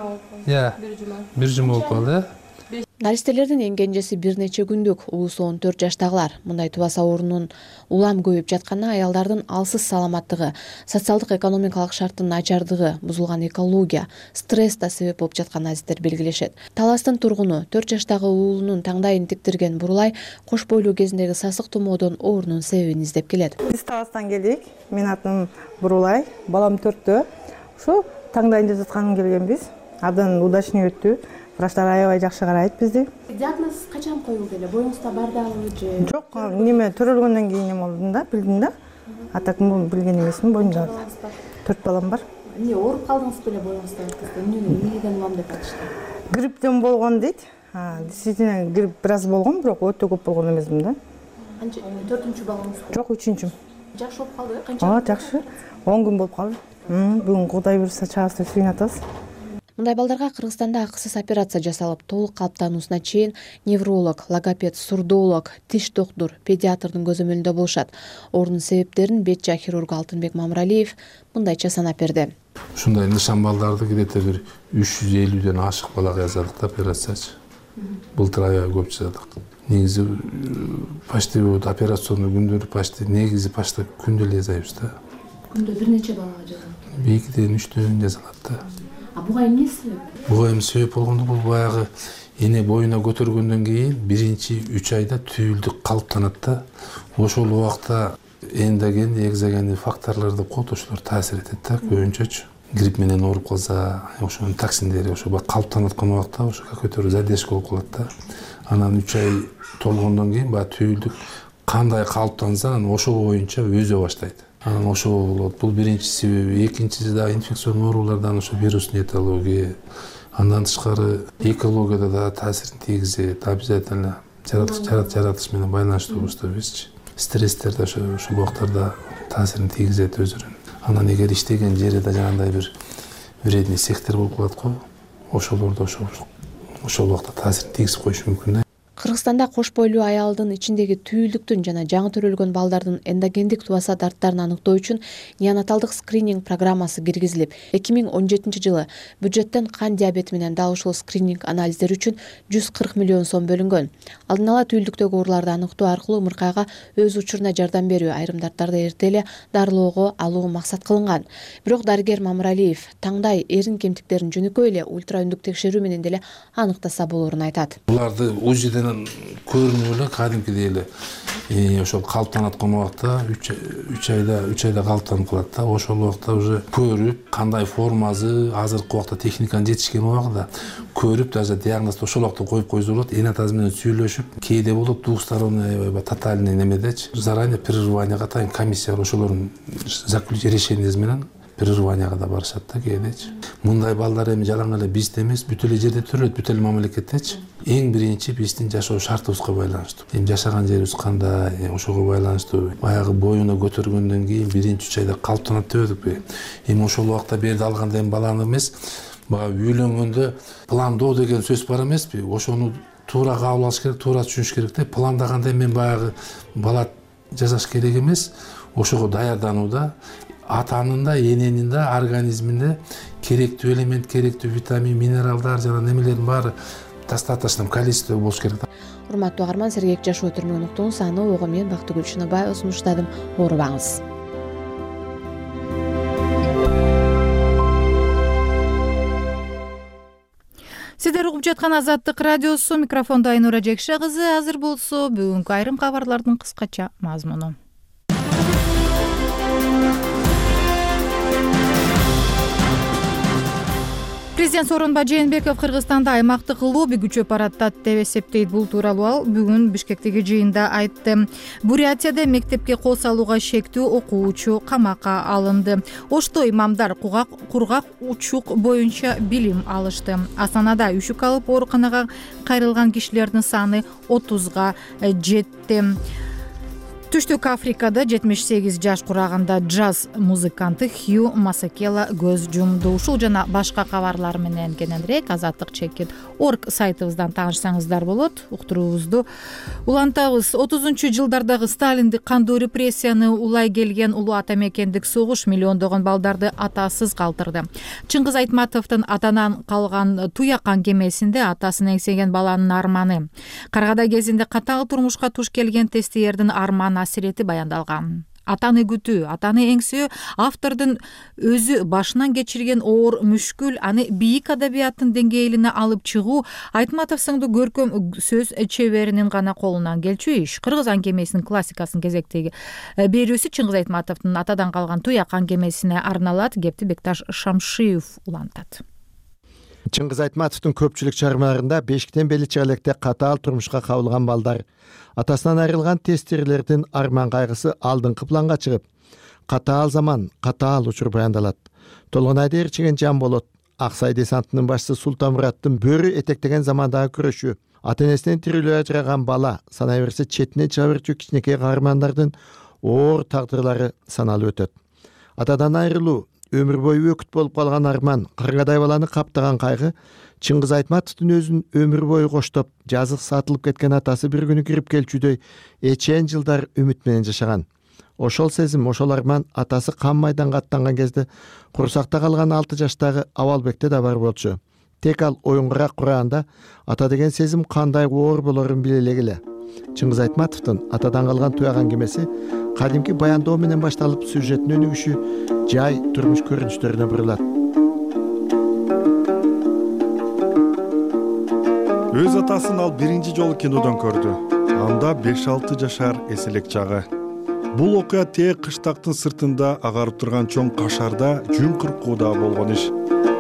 Бір жұма болып қалды. Наристелердин эң кенжеси бир нече күндүк, улусу 14 жаштагылар. Мындай тубаса оорунун улам көбөйүп жатканы аялдардын алсыз саламаттыгы, социалдык экономикалык шарттын начардыгы, бузулган экология, стресс да себеп болуп жатканын азиздер белгилешет. Таластын тургуну 4 жаштагы уулунун таңдайын тиктирген Бурулай кош бойлуу кезиндеги сасык тумоодон оорунун себебин издеп келет. Биз Таластан келдик. Мен атым Бурулай, балам 4тө. Ушу таңдайын жасатканга келгенбиз. Абдан удачный өттү. Врачтар аябай жакшы карайт бизди. Диагноз качан коюлду эле? Боюңузда бардабы же? Жок, неме төрөлгөндөн кийин эме болдум да, билдим да. Атак билген эмесмин, боюмда 4 балам бар. Эмне ооруп калдыңыз беле боюңузда? Эмнени ийден улам деп айтышты? Грипптен болгон дейт. Действительно грипп бир аз болгон, бирок өтө көп болгон эмесмин да. Канча 4-чү балаңыз? Жок, 3-чү. Жакшы болуп калды, канча? Жакшы. 10 күн болуп калды. Бүгүн Кудай буйруса чыгабыз деп сүйүнүп атабыз. Мындай балдарга Кыргызстанда акысыз операция жасалып, толук калыптануусуна чейин невролог, логопед, сурдолог, тиш доктор, педиатрдын көзөмөлүндө болушат. Оорунун себептерин бет жаа хирургу Алтынбек Мамралиев мындайча санап берди. Ушундай нышан балдарды где-то бир 350ден ашык балага жасадык да операциячы. Былтыр аябай көп жасадык. Негизи почти операционный күндөрү почти күндө эле жасайбыз да. Күндө бир нече балага жасалат? 2ден 3дөн жасалат да. Буга эмне себеп? Буга эми себеп болгондо бул баягы эне боюна көтөргөндөн кийин биринчи 3 айда түйүлдүк калыптанат да. Ошол убакта эндоген, экзогендик факторлорду колдошулар таасир этет да, көбүнчөчү. Грипп менен ооруп калса, ошонун токсиндери ошо калыптанып аткан убакта ошо көтөрүп задержка болуп калат да. Анан 3 ай толгондон кийин баягы түйүлдүк кандай калыптанса, анан ошол боюнча өзө баштайт. Анан ошол болот. Бул биринчи себеби. Экинчиси да инфекционный оорулардан ошо вирусный этиология. Андан тышкары экологияда да таасирин тийгизет. Обязательно жаратылыш менен байланыштуу бизчи. Стресстер да ошол убактарда таасирин тийгизет өзүнүн. Анан эгер иштеген жери да жанагындай бир вредный сектор болуп калат го, ошолордо ошол убакта таасирин тийгизип коюшу мүмкүн да. Кыргызстанда кош бойлуу аялдын ичиндеги түйүлдүктүн жана жаңы төрөлгөн балдардын эндогендик тубаса дарттарын аныктоо үчүн неонаталдык скрининг программасы киргизилип, 2017 жылы бюджеттен кан диабети менен дал ушул скрининг анализдери үчүн 140 миллион сом бөлүнгөн. Алдын ала түйүлдүктөгү ооруларды аныктоо аркылуу мыркайга өз учуруна жардам берүү, айрым дарттарды эрте эле дарылоого алуу максат кылынган. Бирок дарыгер Мамыралиев таңдай эрин кемтиктерин жөнөкөй эле ультра үндүк текшерүү менен деле аныктаса болоорун айтат. Буларды УЗИден көрүнүп эле кадимкидей эле ошол калыптанып аткан убакта 3 айда калыптанып калат да. Ошол убакта уже көрүп, кандай формасы, азыркы убакта техниканын жетишкен убагында көрүп, даже диагнозду ошол убакта коюп койсо болот. Энатасы менен сүйлөшүп, кээде болот двухсторонний тотальный немедечи заранее прерыванияга атайын комиссия бар, ошолордун решенияси менен прерыванияга да барышат да кээдечи. Мындай балдар эми жалаң эле бизде эмес, бүт эле жерде төрөлөт, бүт эле мамлекеттечи. Эң биринчи биздин жашоо шартыбызга байланыштуу. Эми жашаган жерибиз кандай, ошого байланыштуу. Баягы боюна көтөргөндөн кийин биринчи 3 айда калыптанат дебедикпи? Эми ошол убакта берди алганда эми баланы эмес, баягы үйлөнгөндө пландоо деген сөз бар эмеспи? Ошону туура кабыл алыш керек, туура түшүнүш керек да. Пландаганда мен баягы бала жасаш керек эмес, ошого даярданууда атанын да, эненин да организминде керектүү элемент, керектүү витамин, минералдар жана немелердин баары достаточно количество болуш керек. Урматтуу угарман, сергек жашоо түрмөгүн уктуңуз. Аны ого мен Бактыгүл Шыныбаева сунуштадым. Оорубаңыз. Сиздер угуп жаткан Азаттык радиосу, микрофондо Айнура Жекше кызы. Азыр болсо бүгүнкү айрым кабарлардын кыскача мазмуну. Президент Сооронбай Жээнбеков Кыргызстанда аймактык лобби күчөп баратат деп эсептейт. Бул тууралуу ал бүгүн Бишкектеги жыйында айтты. Бурятияда мектепке кол салууга шектүү окуучу камакка алынды. Ошто имамдар кургак учук боюнча билим алышты. Астанада үшүк алып ооруканага кайрылган кишилердин саны 30га жетти. Түштүк Африкада 78 жаш кураганда джаз музыканты Хью Масакела көз жумду. Ушул жана башка кабарлар менен кененирээк azatlyk.org сайтыбыздан таанышсаңыздар болот. Уктуруубузду улантабыз. 30-жылдардагы Сталиндик кандуу репрессияны улай келген улуу ата мекендик согуш миллиондогон балдарды атасыз калтырды. Чыңгыз Айтматовдун атанан калган Туякан кемесинде атасын эңсеген баланын арманы. Каргада кезинде катаал турмушка туш келген тестиердин арманы асирети баяндалган. Атаны күтүү, атаны эңсөө автордун өзү башынан кечирген оор мүшкүл, аны бийик адабияттын деңгээлине алып чыгуу Айтматов сыңдуу көркөм сөз чеберинин гана колунан келчү иш. Кыргыз аңгемесинин классикасын кезектеги берүүсү Чыңгыз Айтматовдун атадан калган Туяк аңгемесине арналат. Кепти Бекташ Шамшиев улантат. Чыңгыз Айтматовдун көпчүлүк чыгармаларында бешиктен бели чыгалекте катаал турмушка кабылган балдар, атасынан айрылган тестирлердин арман кайгысы алдыңкы планга чыгып, катаал заман, катаал учур баяндалат. Толгонайды ээрчиген жан болот. Аксай десантынын башчысы Султанмураттын бөрү этектеген замандагы күрөшү, ата-энесинен тирүүлөй ажыраган бала, санай берсе четине чыга берчү кичинекей каармандардын оор тагдырлары саналып өтөт. Атадан айрылуу, өмүр бою өкүт болуп калган арман, каргадай баланы каптаган кайгы Чыңгыз Айтматовдун өзүн өмүр бою коштоп, жазык сатылып кеткен атасы бир күнү кирип келчүдөй эчен жылдар үмүт менен жашаган. Ошол сезим, ошол арман атасы кан майданга аттанган кезде курсакта калган 6 жаштагы Абалбекте да бар болчу. Тек ал оюнгараак кураганда ата деген сезим кандай оор болорун биле элегиле. Чыңгыз Айтматовдун атадан калган Туяк аңгемеси кадимки баяндоо менен башталып, сюжеттин өнүгүшү жай турмуш көрүнүштөрүнө бурулат. Өз атасын ал биринчи жолу кинодон көрдү. Анда 5-6 жашар эселек чагы. Бул окуя тээ кыштактын сыртында агарып турган чоң кашарда жүн кыркууда болгон иш.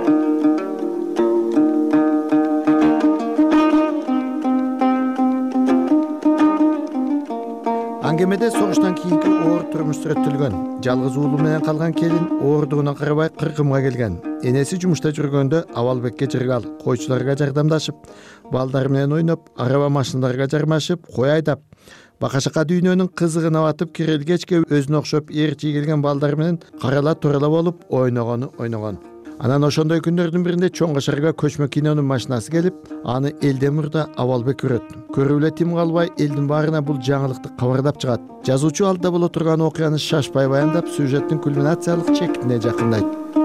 Аңгемеде согуштан кийинки оор турмуш сүрөттөлгөн. Жалгыз уулу менен калган келин оордугуна карабай кыркымга келген. Энеси жумушта жүргөндө Абалбекке жыргал, койчуларга жардамдашып, балдар менен ойноп, араба машиналарга жармашып, кой айдап, бакашака дүйнөнүн кызыгына батып, кирелгечке өзүнө окшоп ээрчи келген балдар менен карала турала болуп ойногон. Анан ошондой күндөрдүн биринде Чоң Кашарга көчмө кинонун машинасы келип, аны элден мурда Абалбек көрөт. Көрүп эле тим калбай элдин баарына бул жаңылыкты кабардап чыгат. Жазуучу алдыда боло турган окуяны шашпай баяндап, сюжеттин кульминациялык чекитине жакындайт.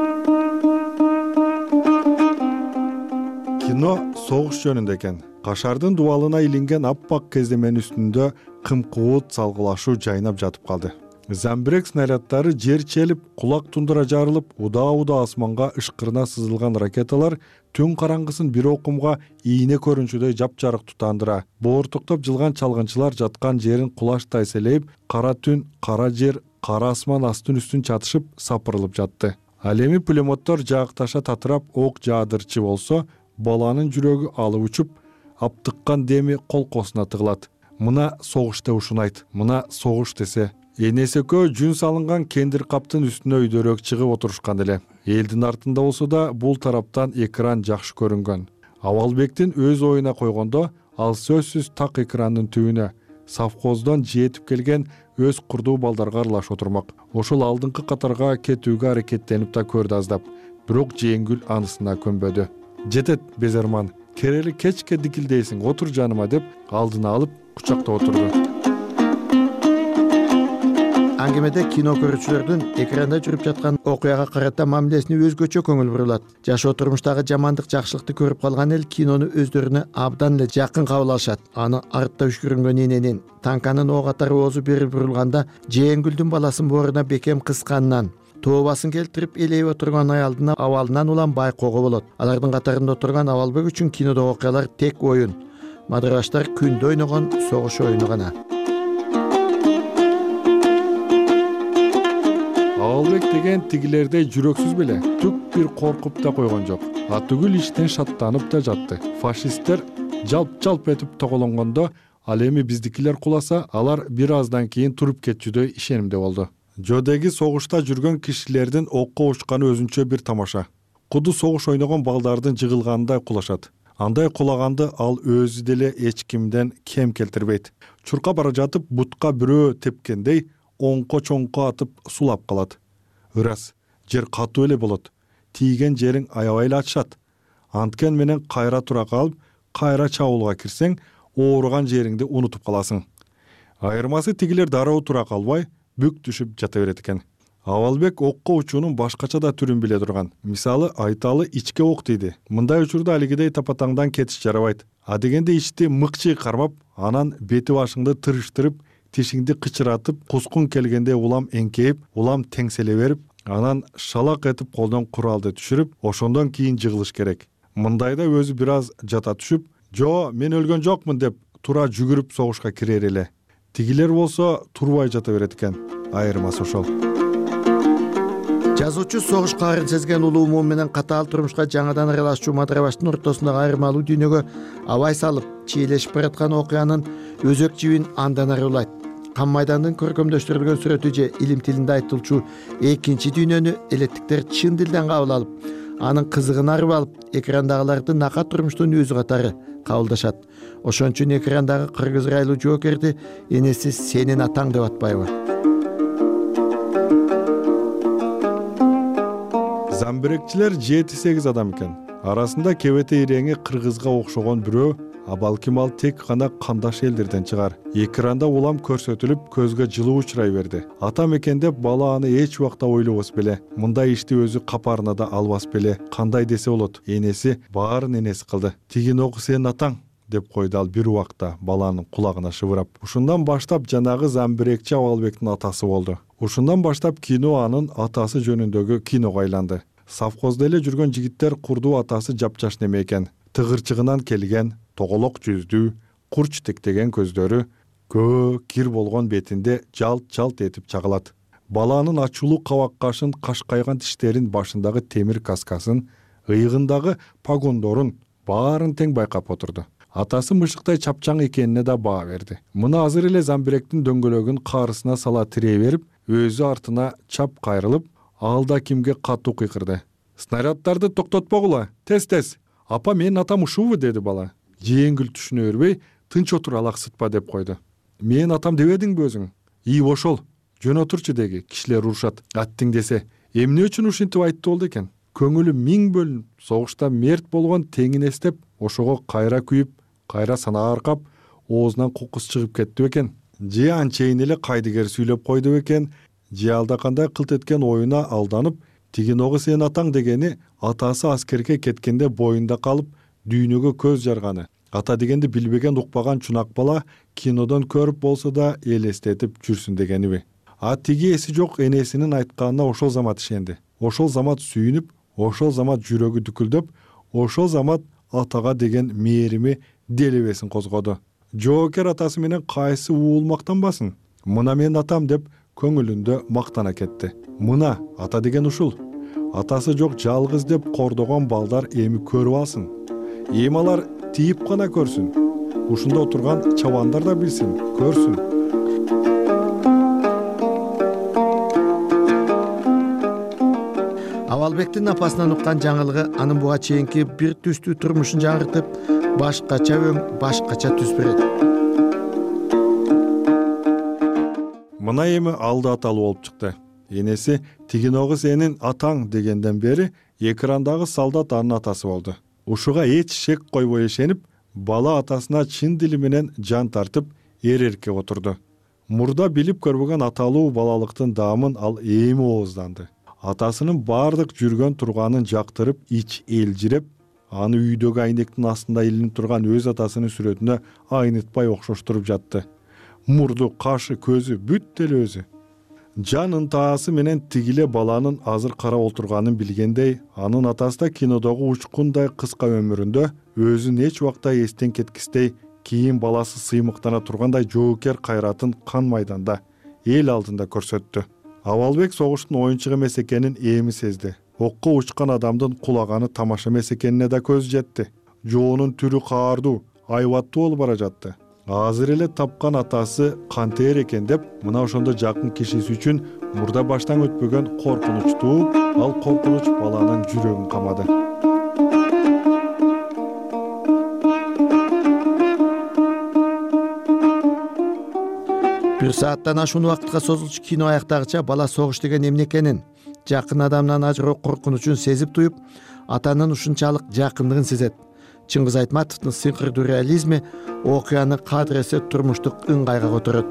Кино согуш жөнүндө экен. Кашардын дубалына илинген аппак кеземенин үстүндө кымкуут салгылашуу жайнап жатып калды. Замбирек снаряддары жер челип, кулак тундура жарылып, удаа асманга ышкырына сызылган ракеталар түн караңгысын бир окумга ийне көрүнчүдөй жапжарык тутандыра. Боортуктап жылган чалгынчылар жаткан жерин кулаштай селейип, кара түн, кара жер, кара асман астын үстүн чатышып, сапырылып жатты. Ал эми пулеметтор жаакташа татырап ок жаадырчы болсо, баланын жүрөгү алып учуп, аптыккан деми колкосуна тыгылат. Мына согуш деп ушунайт, мына согуш десе. Энеси экөө жүн салынган кендир каптын үстүнө өйдөрөөк чыгып отурушкан эле. Элдин артында болсо да бул тараптан экран жакшы көрүнгөн. Абалбектин өз оюна койгондо, ал сөзсүз так экрандын түбүнө совхоздон жетип келген өз курдуу балдарга аралаш отурмак. Ошол алдыңкы катарга кетүүгө аракеттенип да көрдү аздап. Бирок Жеңгүл анысына көнбөдү. Жетет Безерман, керели кечке дикилдейсиң, отур жаныма деп алдына алып кучактап отурду. Аңгемеде кино көрүүчүлөрдүн экранда жүрүп жаткан окуяга карата мамилесине өзгөчө көңүл бурулат. Жашоо турмуштагы жамандык жакшылыкты көрүп калган эл кинону өздөрүнө абдан эле жакын кабыл алышат. Аны артта үшкүрүнгөн эненин танканын ок атары оозу бери бурулганда Жеңгүлдүн баласын бооруна бекем кысканынан, тообасын келтирип элейип отурган аялдын абалынан улам байкоого болот. Алардын катарында отурган Абалбек үчүн кинодогу окуялар тек оюн. Мадыраштар күндө ойногон согуш оюну гана. Абалбек деген тигилердей жүрөксүз беле, түк бир коркуп да койгон жок. Түгүл иштен шаттанып да жатты. Фашисттер жалп этип тоголонгондо, ал эми биздикилер куласа, алар бир аздан кийин туруп кетчүдөй ишенимде болду. Жодеги согушта жүргөн кишилердин окко учканы өзүнчө бир тамаша. Куду согуш ойногон балдардын жыгылгандай кулашат. Андай кулаганды ал өзү деле эч кимден кем келтирбейт. Чуркап бара жатып бутка бирөө тепкендей оңко-чоңко атып сулап калат. Ырас, жер катуу эле болот. Тийген жериң аябай эле ачышат. Анткен менен кайра тура калып, кайра чабуулга кирсең, ооруган жериңди унутуп каласың. Айырмасы тигилер дароо тура калбай, бүк түшүп жата берет экен. Абалбек окко учуунун башкача да түрүн биле турган. Мисалы, айталы ичке ок дейди. Мындай учурда алигидей тапатаңдан кетиш жарабайт. А дегенде ичти мыкчый кармап, анан бети башыңды тырыштырып, тишиңди кычыратып, кускун келгенде улам эңкейип, улам теңселе берип, анан шалак этип колдон куралды түшүрүп, ошондон кийин жыгылыш керек. Мындайда өзү бир аз жата түшүп, "Жо, мен өлгөн жокмун" деп тура жүгүрүп согушка кирер эле. Тигилер болсо турбай жата берет экен. Айырмасы ошол. Жазуучу согуш каарын сезген улуу муун менен катаал турмушка жаңадан аралашчу Мадырабаштын ортосундагы айырмалуу дүйнөгө абай салып, чийлешип бараткан окуянын өзөк жибин андан ары улайт. Кан майдандын көркөмдөштүрүлгөн сүрөтү же илим тилинде айтылчу экинчи дүйнөнү элеттиктер чын дилден кабыл алып, анын кызыгын арып алып, экрандагыларды нака турмуштун өзү катары кабылдашат. Ошон үчүн экрандагы кыргыз райлуу жоокерди энеси сенин атаң деп атпайбы? Замбирекчилер 7-8 адам экен. Арасында кебете иреңи кыргызга окшогон бирөө, а балким ал тек гана кандаш элдерден чыгар. Экранда улам көрсөтүлүп, көзгө жылуу учурай берди. Атам экен деп бала аны эч убакта ойлобос беле. Мындай ишти өзү капарына да албас беле. Кандай десе болот? Энеси баарын энеси кылды. Тигин оку сенин атаң деп койду ал бир убакта баланын кулагына шыбырап. Ушундан баштап жанагы Замбирекчи Абалбектин атасы болду. Ушундан баштап кино анын атасы жөнүндөгү киного айланды. Совхозда эле жүргөн жигиттер курдуу атасы жапжаш неме экен. Тыгырчыгынан келген, тоголок жүздүү, курч тектеген көздөрү, көө кир болгон бетинде жалт этип чагылат. Баланын ачуулуу кабак кашын, кашкайган тиштерин, башындагы темир каскасын, ыйыгындагы погондорун баарын тең байкап отурду. Атасы мышыктай чапчаң экенине да баа берди. Мына азыр эле Замбиректин дөңгөлөгүн каарысына сала тирей берип, өзү артына чап кайрылып, алда кимге катуу кыйкырды. "Снаряддарды токтотпогула, тез. Апа, менин атам ушубу?" деди бала. Жеңгүл түшүнө бербей, "Тынч отур, алаксытпа" деп койду. "Менин атам дебедиңби өзүң?" Ошол. Жөн отурчу деги, кишилер урушат. Аттың десе, эмне үчүн ушинтип айтты болду экен? көңүлү миң бөлүнүп, согушта мерт болгон теңин эстеп, ошого кайра күйүп, кайра санаа аркап, оозунан кокус чыгып кетти бекен. Же анчейин эле кайдыгер сүйлөп койду бекен, же алдакандай кылт эткен оюна алданып, тигиногу сен атаң дегени атасы аскерге кеткенде боюнда калып, дүйнөгө көз жарганы. Ата дегенди билбеген, укпаган чунак бала кинодон көрүп болсо да элестетип жүрсүн дегениби. А тиги эси жок энесинин айтканына ошол замат ишенди. Ошол замат сүйүнүп, ошол замат жүрөгү дүкүлдөп, ошол замат атага деген мээрими делебесин козгоду. Жоокер атасы менен кайсы уул мактанбасын? Мына менин атам деп көңүлүндө мактана кетти. Мына ата деген ушул. Атасы жок жалгыз деп кордогон балдар эми көрүп алсын. Эми алар тийип гана көрсүн. Ушунда отурган чабандар да билсин, көрсүн. Авалбектин апасынан уккан жаңылыгы анын буга чейинки бир түстүү турмушун жаңыртып, башкача өң, башкача түс берет. Мына эми алды аталуу болуп чыкты. Энеси тигиногу сенин атаң дегенден бери экрандагы солдат анын атасы болду. Ушуга эч шек койбой ишенип, бала атасына чын дили менен жан тартып, эрерке отурду. Мурда билип көрбөгөн аталуу балалыктын даамын ал эми оозданды. Атасынын бардык жүргөн турганын жактырып, ич элжиреп, аны үйдөгү айнектин астында илинип турган өз атасынын сүрөтүнө айнытпай окшоштуруп жатты. Мурду, кашы, көзү бүт эле өзү. Жан ынтаасы менен тигиле баланын азыр карап отурганын билгендей, анын атасы да кинодогу учкундай кыска өмүрүндө өзүн эч убакта эстен кеткистей, кийин баласы сыймыктана тургандай жоокер кайратын кан майданда, эл алдында көрсөттү. Авалбек согуштун оюнчук эмес экенин эми сезди. Окко учкан адамдын кулаганы тамаша эмес экенине да көзү жетти. Жоонун түрү каардуу, айбаттуу болуп бара жатты. Азыр эле тапкан атасы кантер экен деп, мына ошондо жакын кишиси үчүн мурда баштан өтпөгөн коркунуч тууп, ал коркунуч баланын жүрөгүн камады. Бир сааттан ашуун убакытка созулчу кино аяктагыча бала согуш деген эмне экенин, жакын адамдан ажыроо коркунучун сезип туюп, атанын ушунчалык жакындыгын сезет. Чыңгыз Айтматовдун сыйкырдуу реализми окуяны кадыр эсе турмуштук ыңгайга которот.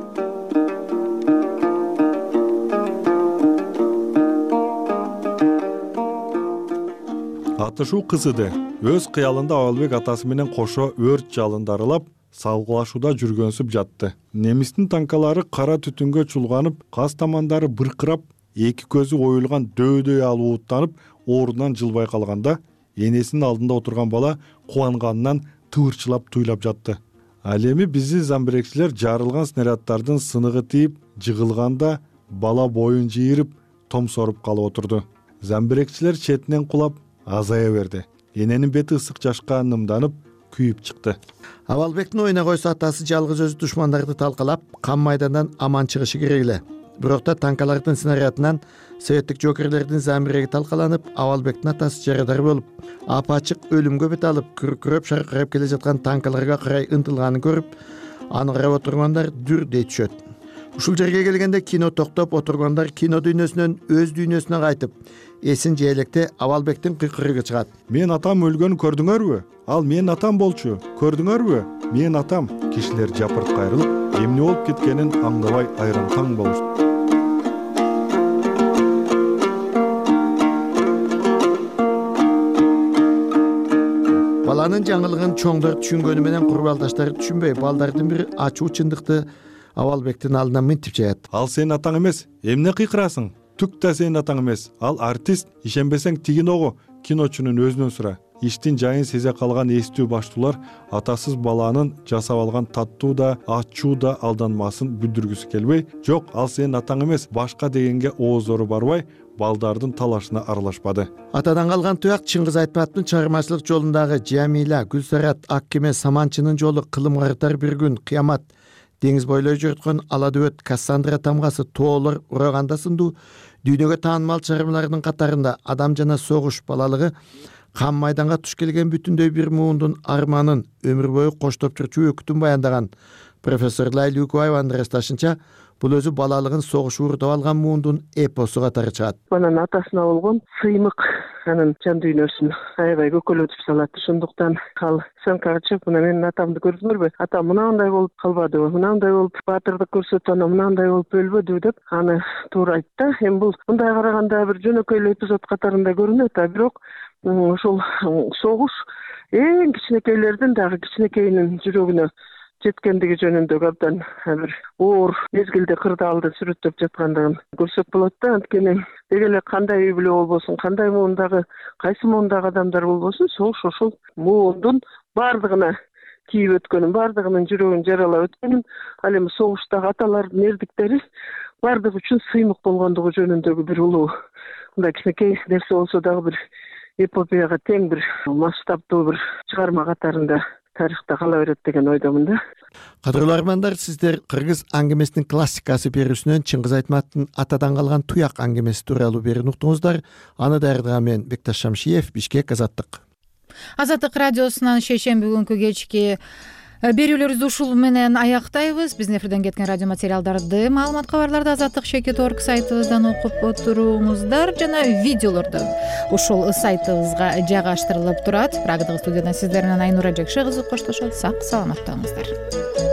Атышуу кызыды. Өз кыялында Авалбек атасы менен кошо өрт жалынды аралап, салгылашууда жүргөнсүп жатты. Немистин танкалары кара түтүнгө чулганып, каз тамандары быркырап, эки көзү оюлган дөөдөй алып уттанып, ордунан жылбай калганда, энесинин алдында отурган бала кубанганынан тыырчылап туйлап жатты. Ал эми биздин замбирекчилер жарылган снаряддардын сыныгы тийип, жыгылганда бала боюн жыйырып, томсоруп калып отурду. Замбирекчилер четинен кулап, азая берди. Эненин бети ысык жашка нымданып, күйүп чыкты. Авалбектин оюна койсо атасы жалгыз өзү душмандарды талкалап, кан майдандан аман чыгышы керек эле. Бирок да танкалардын снарядынан советтик жоокерлердин замиреги талкаланып, Авалбектин атасы жарадар болуп, апачык өлүмгө бет алып, күркүрөп шаркырап келе жаткан танкаларга карай ынтылганын көрүп, аны карап отургандар дүрдей түшөт. Ушул жерге келгенде кино токтоп, отургандар кино дүйнөсүнөн өз дүйнөсүнө кайтып, эсин жээлекте Авалбектин кыйкырыгы чыгат. Мен атам өлгөнүн көрдүңөрбү? Ал менин атам болчу. Көрдүңөрбү? Менин атам. Кишилер жапырт кайрылып, эмне болуп кеткенин аңдабай айран таң болушту. Баланын жаңылыгын чоңдор түшүнгөнү менен курбалдаштары түшүнбөй, балдардын бири ачуу чындыкты Авалбектин алдына мынтип жаят. Ал сенин атаң эмес. Эмне кыйкырасың? Түк да сенин атаң эмес. Ал артист. Ишенбесең тигиногу киночунун өзүнөн сура. Иштин жайын сезе калган эстүү баштуулар атасыз баланын жасап алган таттуу да, ачуу да алданмасын бүлдүргүсү келбей, жок, ал сенин атаң эмес, башка дегенге ооздору барбай, балдардын талашына аралашпады. Атадан калган туяк Чыңгыз Айтматовдун чыгармачылык жолундагы Жамила, Гүлсарат, Аккеме, Саманчынын жолу, Кылым карытар бир күн, Кыямат, Деңиз бойлой жөрткөн Ала дөбөт, Кассандра тамгасы, Тоолор, Ураганда сындуу дүйнөгө таанымал чыгармалардын катарында Адам жана согуш балалыгы, Кан майданга туш келген бүтүндөй бир муундун арманын өмүр бою коштоп жүрчү өкүтүн баяндаган профессор Лайла Үкүбаеванын ырасташынча, бул өзү балалыгын согуш уурдап алган муундун эпосу катары чыгат. Анан атасына болгон сыймык анын жан дүйнөсүн аябай көкөлөтүп салат. Ошондуктан ал съемкага чыгып, мына менин атамды көрдүңөрбү? Атам мынандай болуп калбадыбы? Мынандай болуп баатырдык көрсөтүп, анан мынандай болуп өлбөдүбү деп аны туура айтты. Эми бул мындай караганда бир жөнөкөй эле эпизод катарында көрүнөт, а бирок ушул согуш эң кичинекейлердин дагы кичинекейинин жүрөгүнө жеткендиги жөнүндө абдан бир оор мезгилде кырдаалды сүрөттөп жаткандыгын көрсөк болот да. Анткени деги эле кандай үй бүлө болбосун, кандай муундагы, кайсы муундагы адамдар болбосун, согуш ошол муундун баардыгына тийип өткөнүн, баардыгынын жүрөгүн жаралап өткөнүн, ал эми согуштагы аталардын эрдиктери баардыгы үчүн сыймык болгондугу жөнүндөгү бир улуу мындай кичинекей нерсе болсо дагы бир эпопеяга тең бир масштабдуу бир чыгарма катарында тарыхта кала берет деген ойдомун да. Кадырлуу армандар, сиздер кыргыз аңгемесинин классикасы берүүсүнөн Чыңгыз Айтматовдун атадан калган туяк аңгемеси тууралуу берүүнү уктуңуздар. Аны даярдаган мен Бекташ Шамшиев, Бишкек, Азаттык. Азаттык радиосунан шейшемби күнкү кечки берүүлөрүбүздү ушул менен аяктайбыз. Биздин эфирден кеткен радио материалдарды, маалымат кабарларды Азаттык.org сайтыбыздан окуп отуруңуздар жана видеолорду ушул сайтыбызга жайгаштырылып турат. Прагадагы студиядан сиздер менен Айнура Жекше кызы коштошот. Сак саламаттаңыздар.